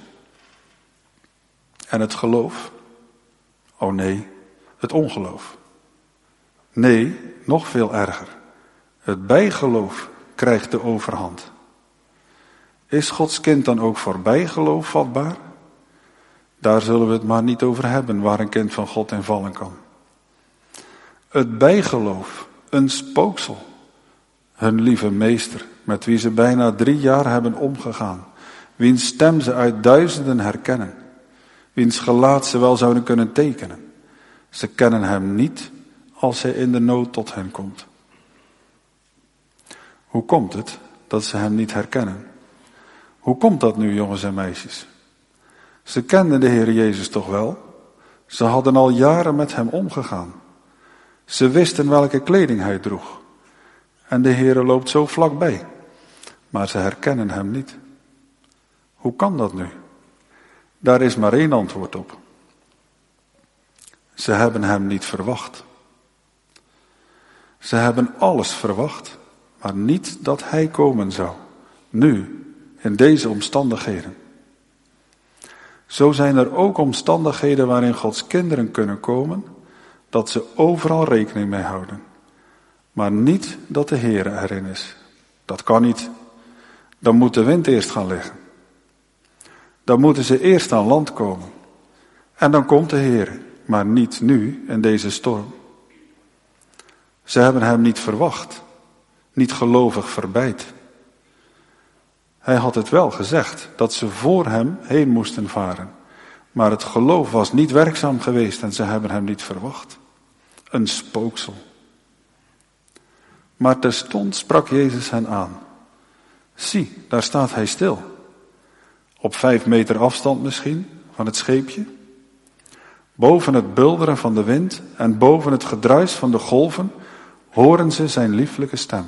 En het geloof? Oh nee, het ongeloof. Nee, nog veel erger. Het bijgeloof krijgt de overhand. Is Gods kind dan ook voor bijgeloof vatbaar? Daar zullen we het maar niet over hebben, waar een kind van God in vallen kan. Het bijgeloof, een spooksel. Hun lieve meester, met wie ze bijna drie jaar hebben omgegaan. Wiens stem ze uit duizenden herkennen. Wiens gelaat ze wel zouden kunnen tekenen. Ze kennen hem niet als hij in de nood tot hen komt. Hoe komt het dat ze hem niet herkennen? Hoe komt dat nu, jongens en meisjes? Ze kenden de Heer Jezus toch wel? Ze hadden al jaren met hem omgegaan. Ze wisten welke kleding hij droeg. En de Heer loopt zo vlakbij. Maar ze herkennen hem niet. Hoe kan dat nu? Daar is maar één antwoord op. Ze hebben hem niet verwacht. Ze hebben alles verwacht, maar niet dat hij komen zou. Nu, in deze omstandigheden. Zo zijn er ook omstandigheden waarin Gods kinderen kunnen komen, dat ze overal rekening mee houden. Maar niet dat de Heer erin is. Dat kan niet. Dan moet de wind eerst gaan liggen. Dan moeten ze eerst aan land komen. En dan komt de Heer, maar niet nu in deze storm. Ze hebben hem niet verwacht, niet gelovig verbeid. Hij had het wel gezegd, dat ze voor hem heen moesten varen. Maar het geloof was niet werkzaam geweest en ze hebben hem niet verwacht. Een spooksel. Maar terstond sprak Jezus hen aan. Zie, daar staat hij stil. Op vijf meter afstand misschien van het scheepje. Boven het bulderen van de wind en boven het gedruis van de golven horen ze zijn lieflijke stem.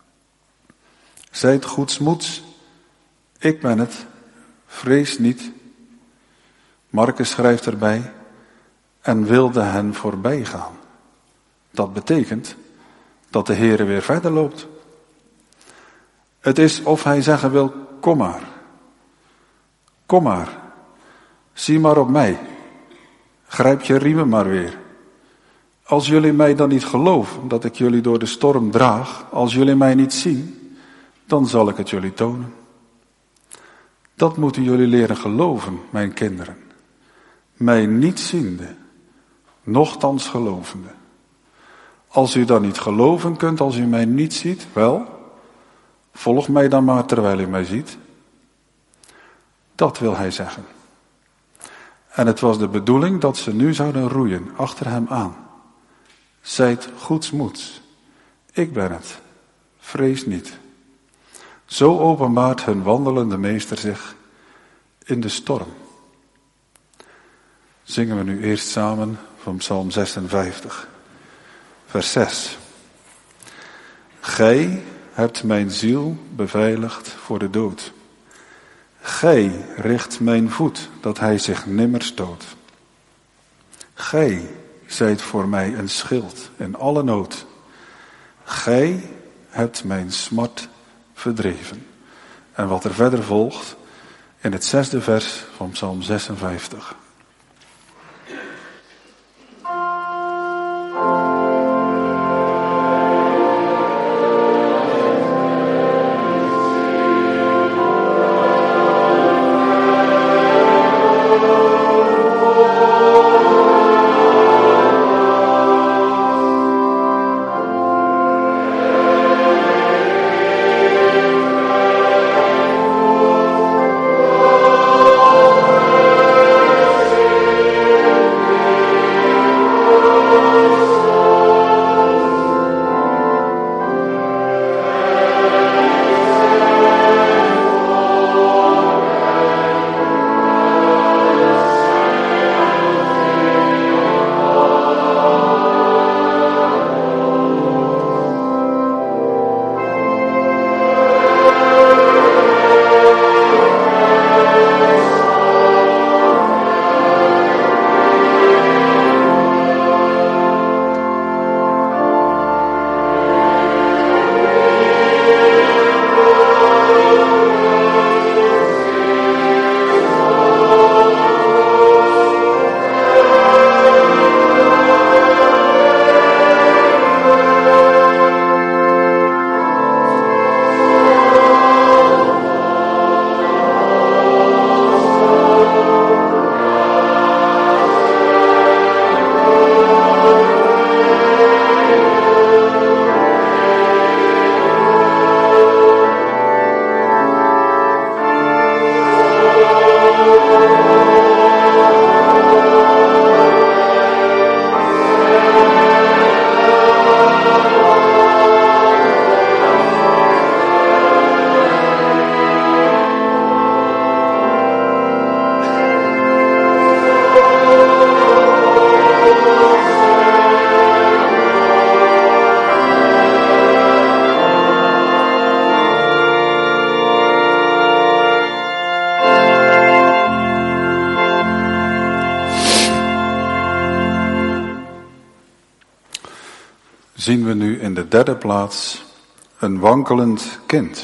Zijt goedsmoeds, ik ben het, vrees niet. Marcus schrijft erbij, en wilde hen voorbij gaan. Dat betekent dat de Heere weer verder loopt. Het is of hij zeggen wil, kom maar. Kom maar, zie maar op mij. Grijp je riemen maar weer. Als jullie mij dan niet geloven dat ik jullie door de storm draag, als jullie mij niet zien, dan zal ik het jullie tonen. Dat moeten jullie leren geloven, mijn kinderen. Mij niet ziende, nochtans gelovende. Als u dan niet geloven kunt als u mij niet ziet, wel, volg mij dan maar terwijl u mij ziet. Dat wil hij zeggen. En het was de bedoeling dat ze nu zouden roeien achter hem aan. Zijt goedsmoeds, ik ben het, vrees niet. Zo openbaart hun wandelende meester zich in de storm. Zingen we nu eerst samen van Psalm zesenvijftig, vers zes. Gij hebt mijn ziel beveiligd voor de dood. Gij richt mijn voet, dat hij zich nimmer stoot. Gij zijt voor mij een schild in alle nood. Gij hebt mijn smart verdreven. En wat er verder volgt in het zesde vers van Psalm zesenvijftig. zien we nu in de derde plaats een wankelend kind.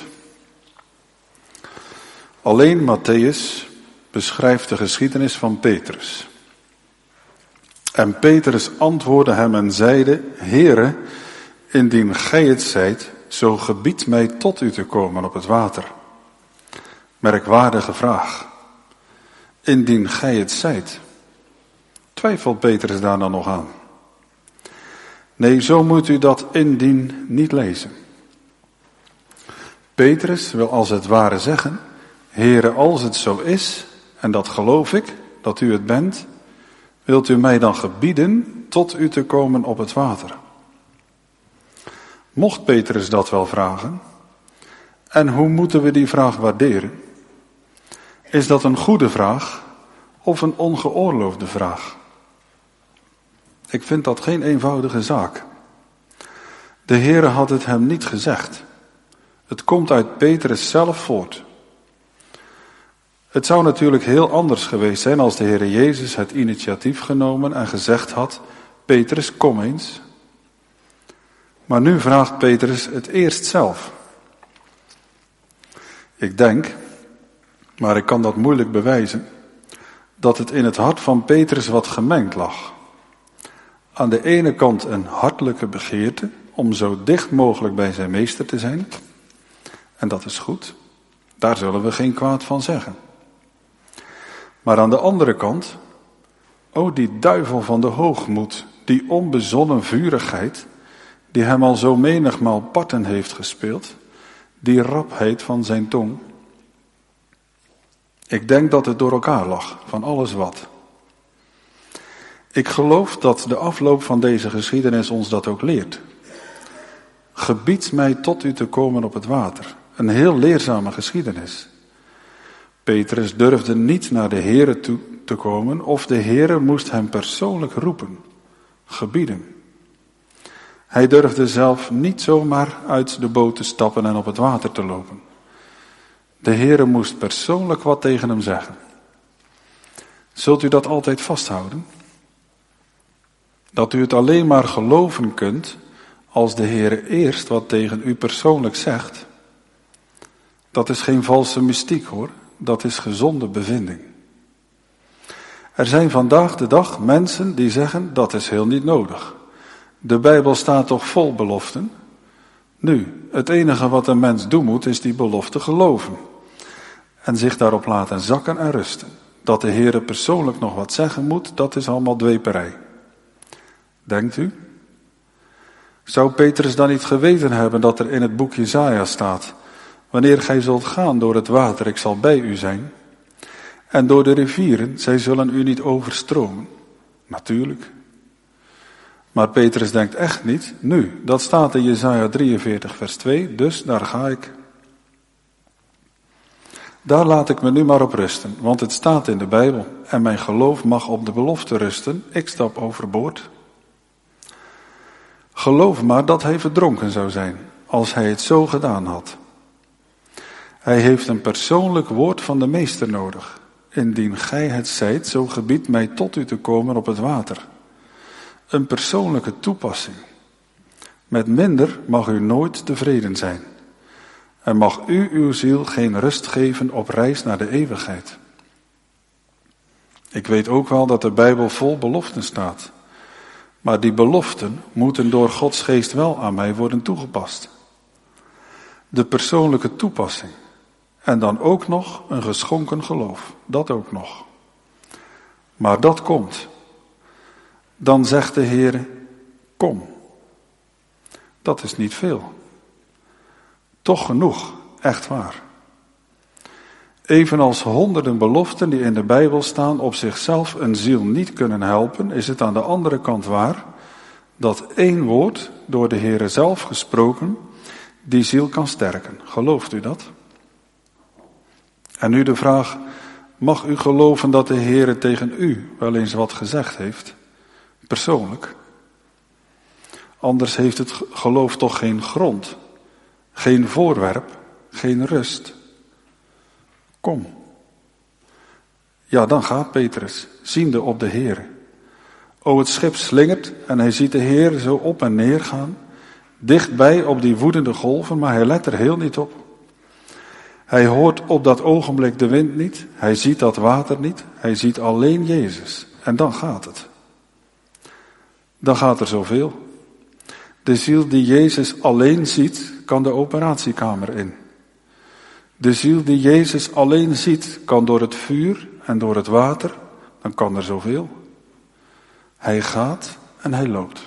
Alleen Mattheüs beschrijft de geschiedenis van Petrus. En Petrus antwoordde hem en zeide: Heere, indien gij het zijt, zo gebiedt mij tot u te komen op het water. Merkwaardige vraag. Indien gij het zijt. Twijfelt Petrus daar dan nog aan? Nee, zo moet u dat indien niet lezen. Petrus wil als het ware zeggen: Heere, als het zo is, en dat geloof ik, dat u het bent, wilt u mij dan gebieden tot u te komen op het water? Mocht Petrus dat wel vragen? En hoe moeten we die vraag waarderen? Is dat een goede vraag of een ongeoorloofde vraag? Ik vind dat geen eenvoudige zaak. De Heere had het hem niet gezegd. Het komt uit Petrus zelf voort. Het zou natuurlijk heel anders geweest zijn als de Heere Jezus het initiatief genomen en gezegd had: Petrus, kom eens. Maar nu vraagt Petrus het eerst zelf. Ik denk, maar ik kan dat moeilijk bewijzen, dat het in het hart van Petrus wat gemengd lag. Aan de ene kant een hartelijke begeerte om zo dicht mogelijk bij zijn meester te zijn. En dat is goed. Daar zullen we geen kwaad van zeggen. Maar aan de andere kant, o die duivel van de hoogmoed, die onbezonnen vurigheid, die hem al zo menigmaal parten heeft gespeeld, die rapheid van zijn tong. Ik denk dat het door elkaar lag, van alles wat. Ik geloof dat de afloop van deze geschiedenis ons dat ook leert. Gebied mij tot u te komen op het water. Een heel leerzame geschiedenis. Petrus durfde niet naar de Heere toe te komen of de Heere moest hem persoonlijk roepen, gebieden. Hij durfde zelf niet zomaar uit de boot te stappen en op het water te lopen. De Heere moest persoonlijk wat tegen hem zeggen. Zult u dat altijd vasthouden? Dat u het alleen maar geloven kunt als de Heere eerst wat tegen u persoonlijk zegt. Dat is geen valse mystiek hoor, dat is gezonde bevinding. Er zijn vandaag de dag mensen die zeggen dat is heel niet nodig. De Bijbel staat toch vol beloften? Nu, het enige wat een mens doen moet is die belofte geloven. En zich daarop laten zakken en rusten. Dat de Heere persoonlijk nog wat zeggen moet, dat is allemaal dweperij. Denkt u? Zou Petrus dan niet geweten hebben dat er in het boek Jesaja staat: wanneer gij zult gaan door het water, ik zal bij u zijn. En door de rivieren, zij zullen u niet overstromen. Natuurlijk. Maar Petrus denkt echt niet, nu, dat staat in Jesaja drieënveertig vers twee, dus daar ga ik. Daar laat ik me nu maar op rusten, want het staat in de Bijbel. En mijn geloof mag op de belofte rusten, ik stap overboord. Geloof maar dat hij verdronken zou zijn, als hij het zo gedaan had. Hij heeft een persoonlijk woord van de meester nodig. Indien gij het zijt, zo gebiedt mij tot u te komen op het water. Een persoonlijke toepassing. Met minder mag u nooit tevreden zijn. En mag u uw ziel geen rust geven op reis naar de eeuwigheid. Ik weet ook wel dat de Bijbel vol beloften staat. Maar die beloften moeten door Gods geest wel aan mij worden toegepast. De persoonlijke toepassing. En dan ook nog een geschonken geloof. Dat ook nog. Maar dat komt. Dan zegt de Heer, kom. Dat is niet veel. Toch genoeg, echt waar. Evenals honderden beloften die in de Bijbel staan op zichzelf een ziel niet kunnen helpen, is het aan de andere kant waar dat één woord door de Heere zelf gesproken die ziel kan sterken. Gelooft u dat? En nu de vraag, mag u geloven dat de Heere tegen u wel eens wat gezegd heeft? Persoonlijk. Anders heeft het geloof toch geen grond, geen voorwerp, geen rust. Kom. Ja, dan gaat Petrus, ziende op de Heere. O, het schip slingert en hij ziet de Heer zo op en neer gaan. dichtbij op die woedende golven, maar hij let er heel niet op. Hij hoort op dat ogenblik de wind niet, hij ziet dat water niet, hij ziet alleen Jezus. En dan gaat het. Dan gaat er zoveel. De ziel die Jezus alleen ziet, kan de operatiekamer in. De ziel die Jezus alleen ziet, kan door het vuur en door het water, dan kan er zoveel. Hij gaat en hij loopt.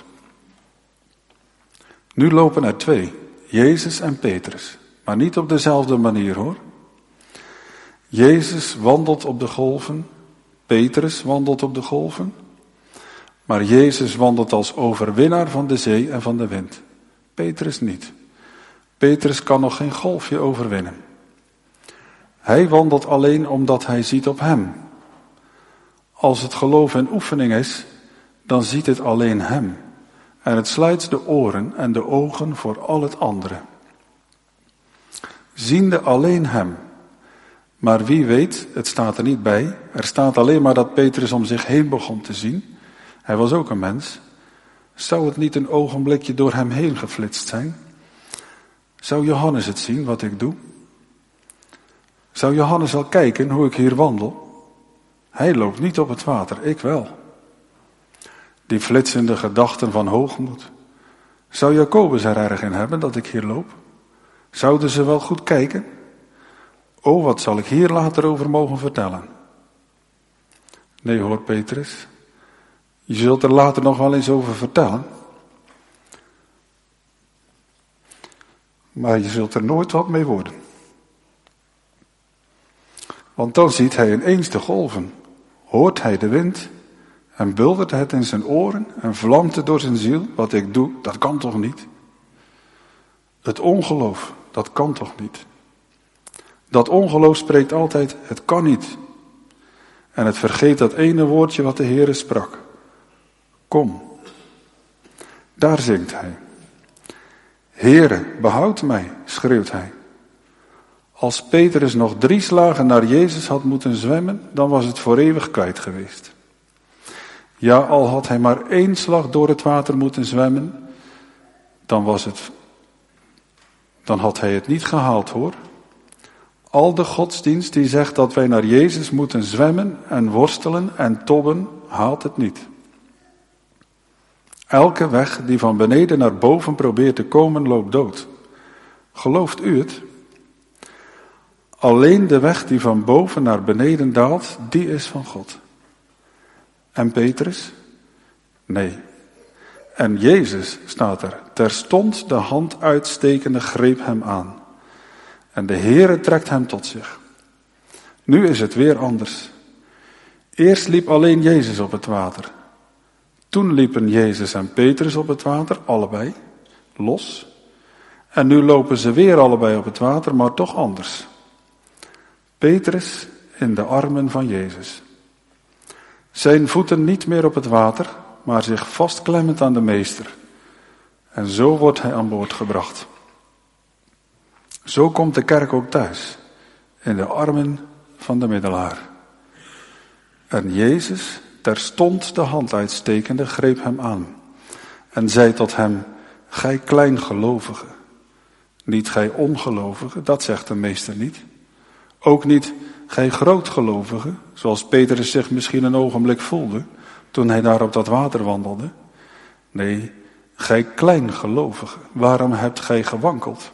Nu lopen er twee, Jezus en Petrus, maar niet op dezelfde manier hoor. Jezus wandelt op de golven, Petrus wandelt op de golven, maar Jezus wandelt als overwinnaar van de zee en van de wind. Petrus niet. Petrus kan nog geen golfje overwinnen. Hij wandelt alleen omdat hij ziet op hem. Als het geloof een oefening is, dan ziet het alleen hem. En het sluit de oren en de ogen voor al het andere. Ziende alleen hem. Maar wie weet, het staat er niet bij. Er staat alleen maar dat Petrus om zich heen begon te zien. Hij was ook een mens. Zou het niet een ogenblikje door hem heen geflitst zijn? Zou Johannes het zien, wat ik doe? Zou Johannes al kijken hoe ik hier wandel? Hij loopt niet op het water, ik wel. Die flitsende gedachten van hoogmoed. Zou Jacobus er erg in hebben dat ik hier loop? Zouden ze wel goed kijken? Oh, wat zal ik hier later over mogen vertellen? Nee hoor, Petrus. Je zult er later nog wel eens over vertellen. Maar je zult er nooit wat mee worden. Want dan ziet hij ineens de golven, hoort hij de wind en buldert het in zijn oren en vlamt het door zijn ziel. Wat ik doe, dat kan toch niet? Het ongeloof, dat kan toch niet? Dat ongeloof spreekt altijd, het kan niet. En het vergeet dat ene woordje wat de Heere sprak. Kom. Daar zingt hij. Heere, behoud mij, schreeuwt hij. Als Petrus nog drie slagen naar Jezus had moeten zwemmen, dan was het voor eeuwig kwijt geweest. Ja, al had hij maar één slag door het water moeten zwemmen, dan was het, dan had hij het niet gehaald hoor. Al de godsdienst die zegt dat wij naar Jezus moeten zwemmen en worstelen en tobben, haalt het niet. Elke weg die van beneden naar boven probeert te komen, loopt dood. Gelooft u het? Alleen de weg die van boven naar beneden daalt, die is van God. En Petrus? Nee. En Jezus staat er, terstond de hand uitstekende greep hem aan. En de Heere trekt hem tot zich. Nu is het weer anders. Eerst liep alleen Jezus op het water. Toen liepen Jezus en Petrus op het water, allebei, los. En nu lopen ze weer allebei op het water, maar toch anders. Petrus in de armen van Jezus. Zijn voeten niet meer op het water, maar zich vastklemmend aan de meester. En zo wordt hij aan boord gebracht. Zo komt de kerk ook thuis, in de armen van de middelaar. En Jezus, terstond de hand uitstekende, greep hem aan. En zei tot hem, gij kleingelovige. Niet gij ongelovige, dat zegt de meester niet. Ook niet gij grootgelovige, zoals Petrus zich misschien een ogenblik voelde, toen hij daar op dat water wandelde. Nee, gij kleingelovige, waarom hebt gij gewankeld?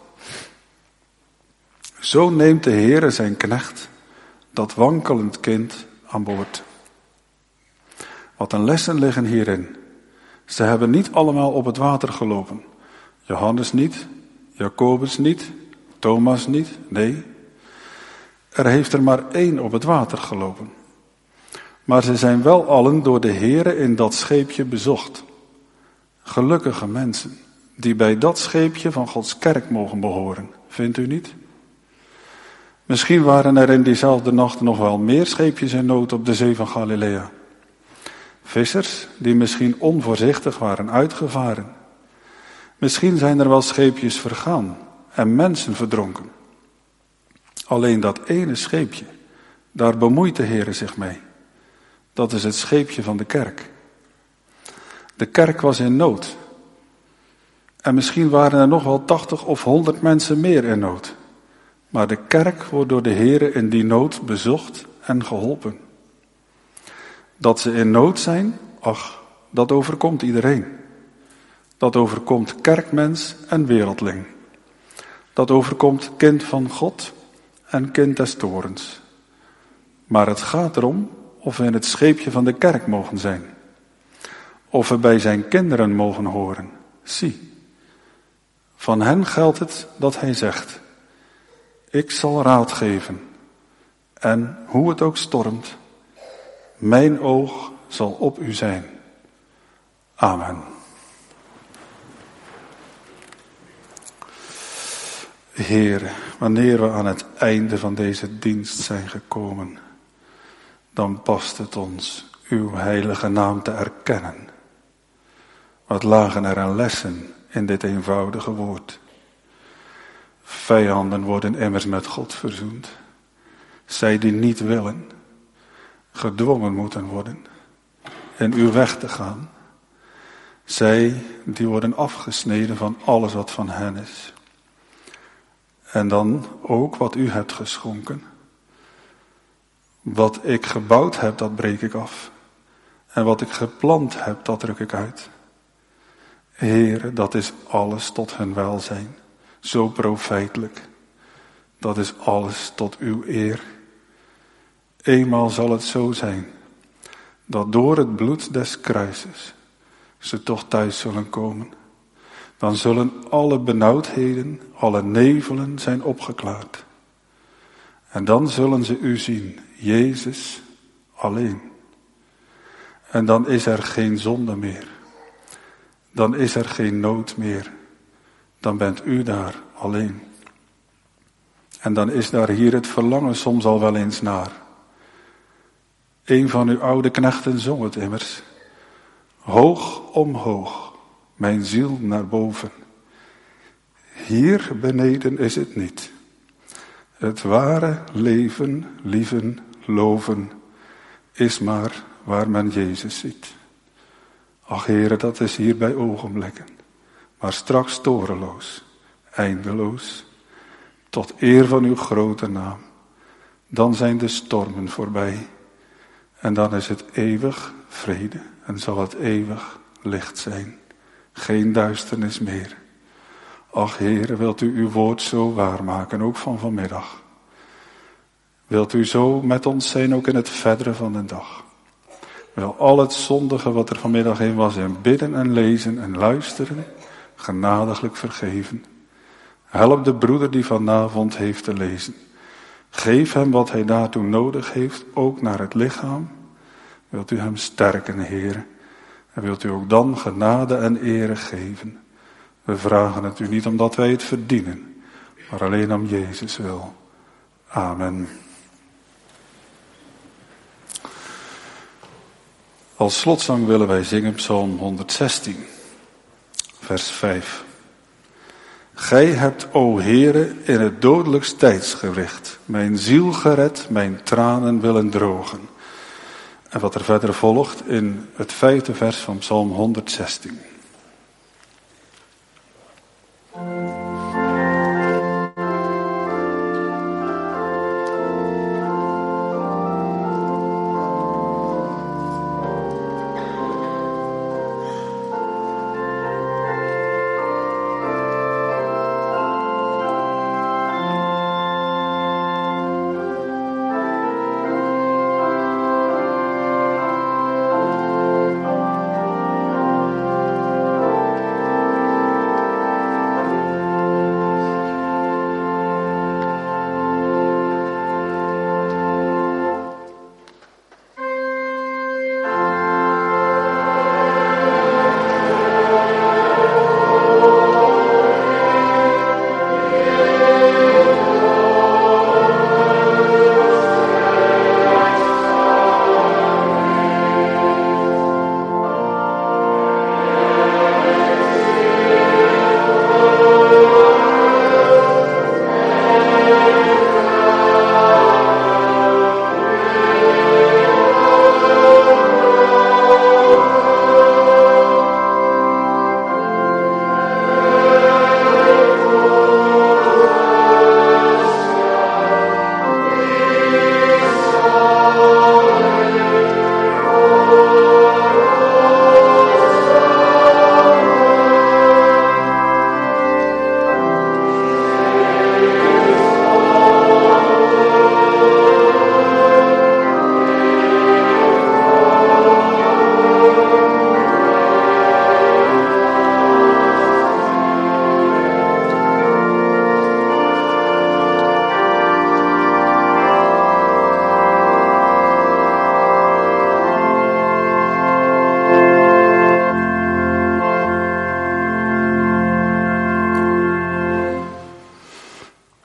Zo neemt de Heere zijn knecht, dat wankelend kind, aan boord. Wat een lessen liggen hierin. Ze hebben niet allemaal op het water gelopen. Johannes niet, Jacobus niet, Thomas niet, nee. Er heeft er maar één op het water gelopen. Maar ze zijn wel allen door de Heere in dat scheepje bezocht. Gelukkige mensen, die bij dat scheepje van Gods kerk mogen behoren, vindt u niet? Misschien waren er in diezelfde nacht nog wel meer scheepjes in nood op de zee van Galilea. Vissers die misschien onvoorzichtig waren uitgevaren. Misschien zijn er wel scheepjes vergaan en mensen verdronken. Alleen dat ene scheepje, daar bemoeit de Heere zich mee. Dat is het scheepje van de kerk. De kerk was in nood. En misschien waren er nog wel tachtig of honderd mensen meer in nood. Maar de kerk wordt door de Heere in die nood bezocht en geholpen. Dat ze in nood zijn, ach, dat overkomt iedereen. Dat overkomt kerkmens en wereldling. Dat overkomt kind van God en kind des torens. Maar het gaat erom of we in het scheepje van de kerk mogen zijn. Of we bij zijn kinderen mogen horen. Zie, van hen geldt het dat hij zegt: ik zal raad geven. En hoe het ook stormt, mijn oog zal op u zijn. Amen. Heer, wanneer we aan het einde van deze dienst zijn gekomen, dan past het ons uw heilige naam te erkennen. Wat lagen er aan lessen in dit eenvoudige woord. Vijanden worden immers met God verzoend. Zij die niet willen, gedwongen moeten worden in uw weg te gaan. Zij die worden afgesneden van alles wat van hen is. En dan ook wat u hebt geschonken. Wat ik gebouwd heb, dat breek ik af. En wat ik geplant heb, dat ruk ik uit. Heere, dat is alles tot hun welzijn. Zo profijtelijk. Dat is alles tot uw eer. Eenmaal zal het zo zijn, dat door het bloed des kruises ze toch thuis zullen komen. Dan zullen alle benauwdheden, alle nevelen zijn opgeklaard. En dan zullen ze u zien, Jezus alleen. En dan is er geen zonde meer. Dan is er geen nood meer. Dan bent u daar alleen. En dan is daar hier het verlangen soms al wel eens naar. Een van uw oude knechten zong het immers. Hoog omhoog, mijn ziel naar boven. Hier beneden is het niet. Het ware leven, lieven, loven, is maar waar men Jezus ziet. Ach Heere, dat is hier bij ogenblikken. Maar straks torenloos, eindeloos, tot eer van uw grote naam. Dan zijn de stormen voorbij. En dan is het eeuwig vrede en zal het eeuwig licht zijn. Geen duisternis meer. Ach Heere, wilt u uw woord zo waarmaken, ook van vanmiddag. Wilt u zo met ons zijn, ook in het verdere van de dag. Wil al het zondige wat er vanmiddag in was, in bidden en lezen en luisteren, genadiglijk vergeven. Help de broeder die vanavond heeft te lezen. Geef hem wat hij daartoe nodig heeft, ook naar het lichaam. Wilt u hem sterken, Heer. En wilt u ook dan genade en ere geven. We vragen het u niet omdat wij het verdienen, maar alleen om Jezus wil. Amen. Als slotzang willen wij zingen Psalm honderdzestien, vers vijf. Gij hebt, o Heere, in het dodelijkst tijdsgericht mijn ziel gered, mijn tranen willen drogen. En wat er verder volgt in het vijfde vers van Psalm honderdzestien.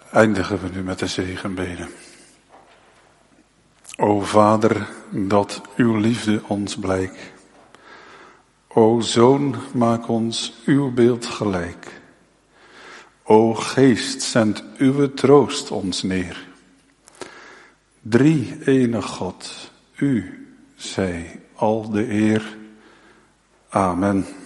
eindigen we nu met de zegenbeden. O Vader, dat uw liefde ons blijk. O Zoon, maak ons uw beeld gelijk. O Geest, zend uw troost ons neer. Drie enig God, u zij al de eer. Amen.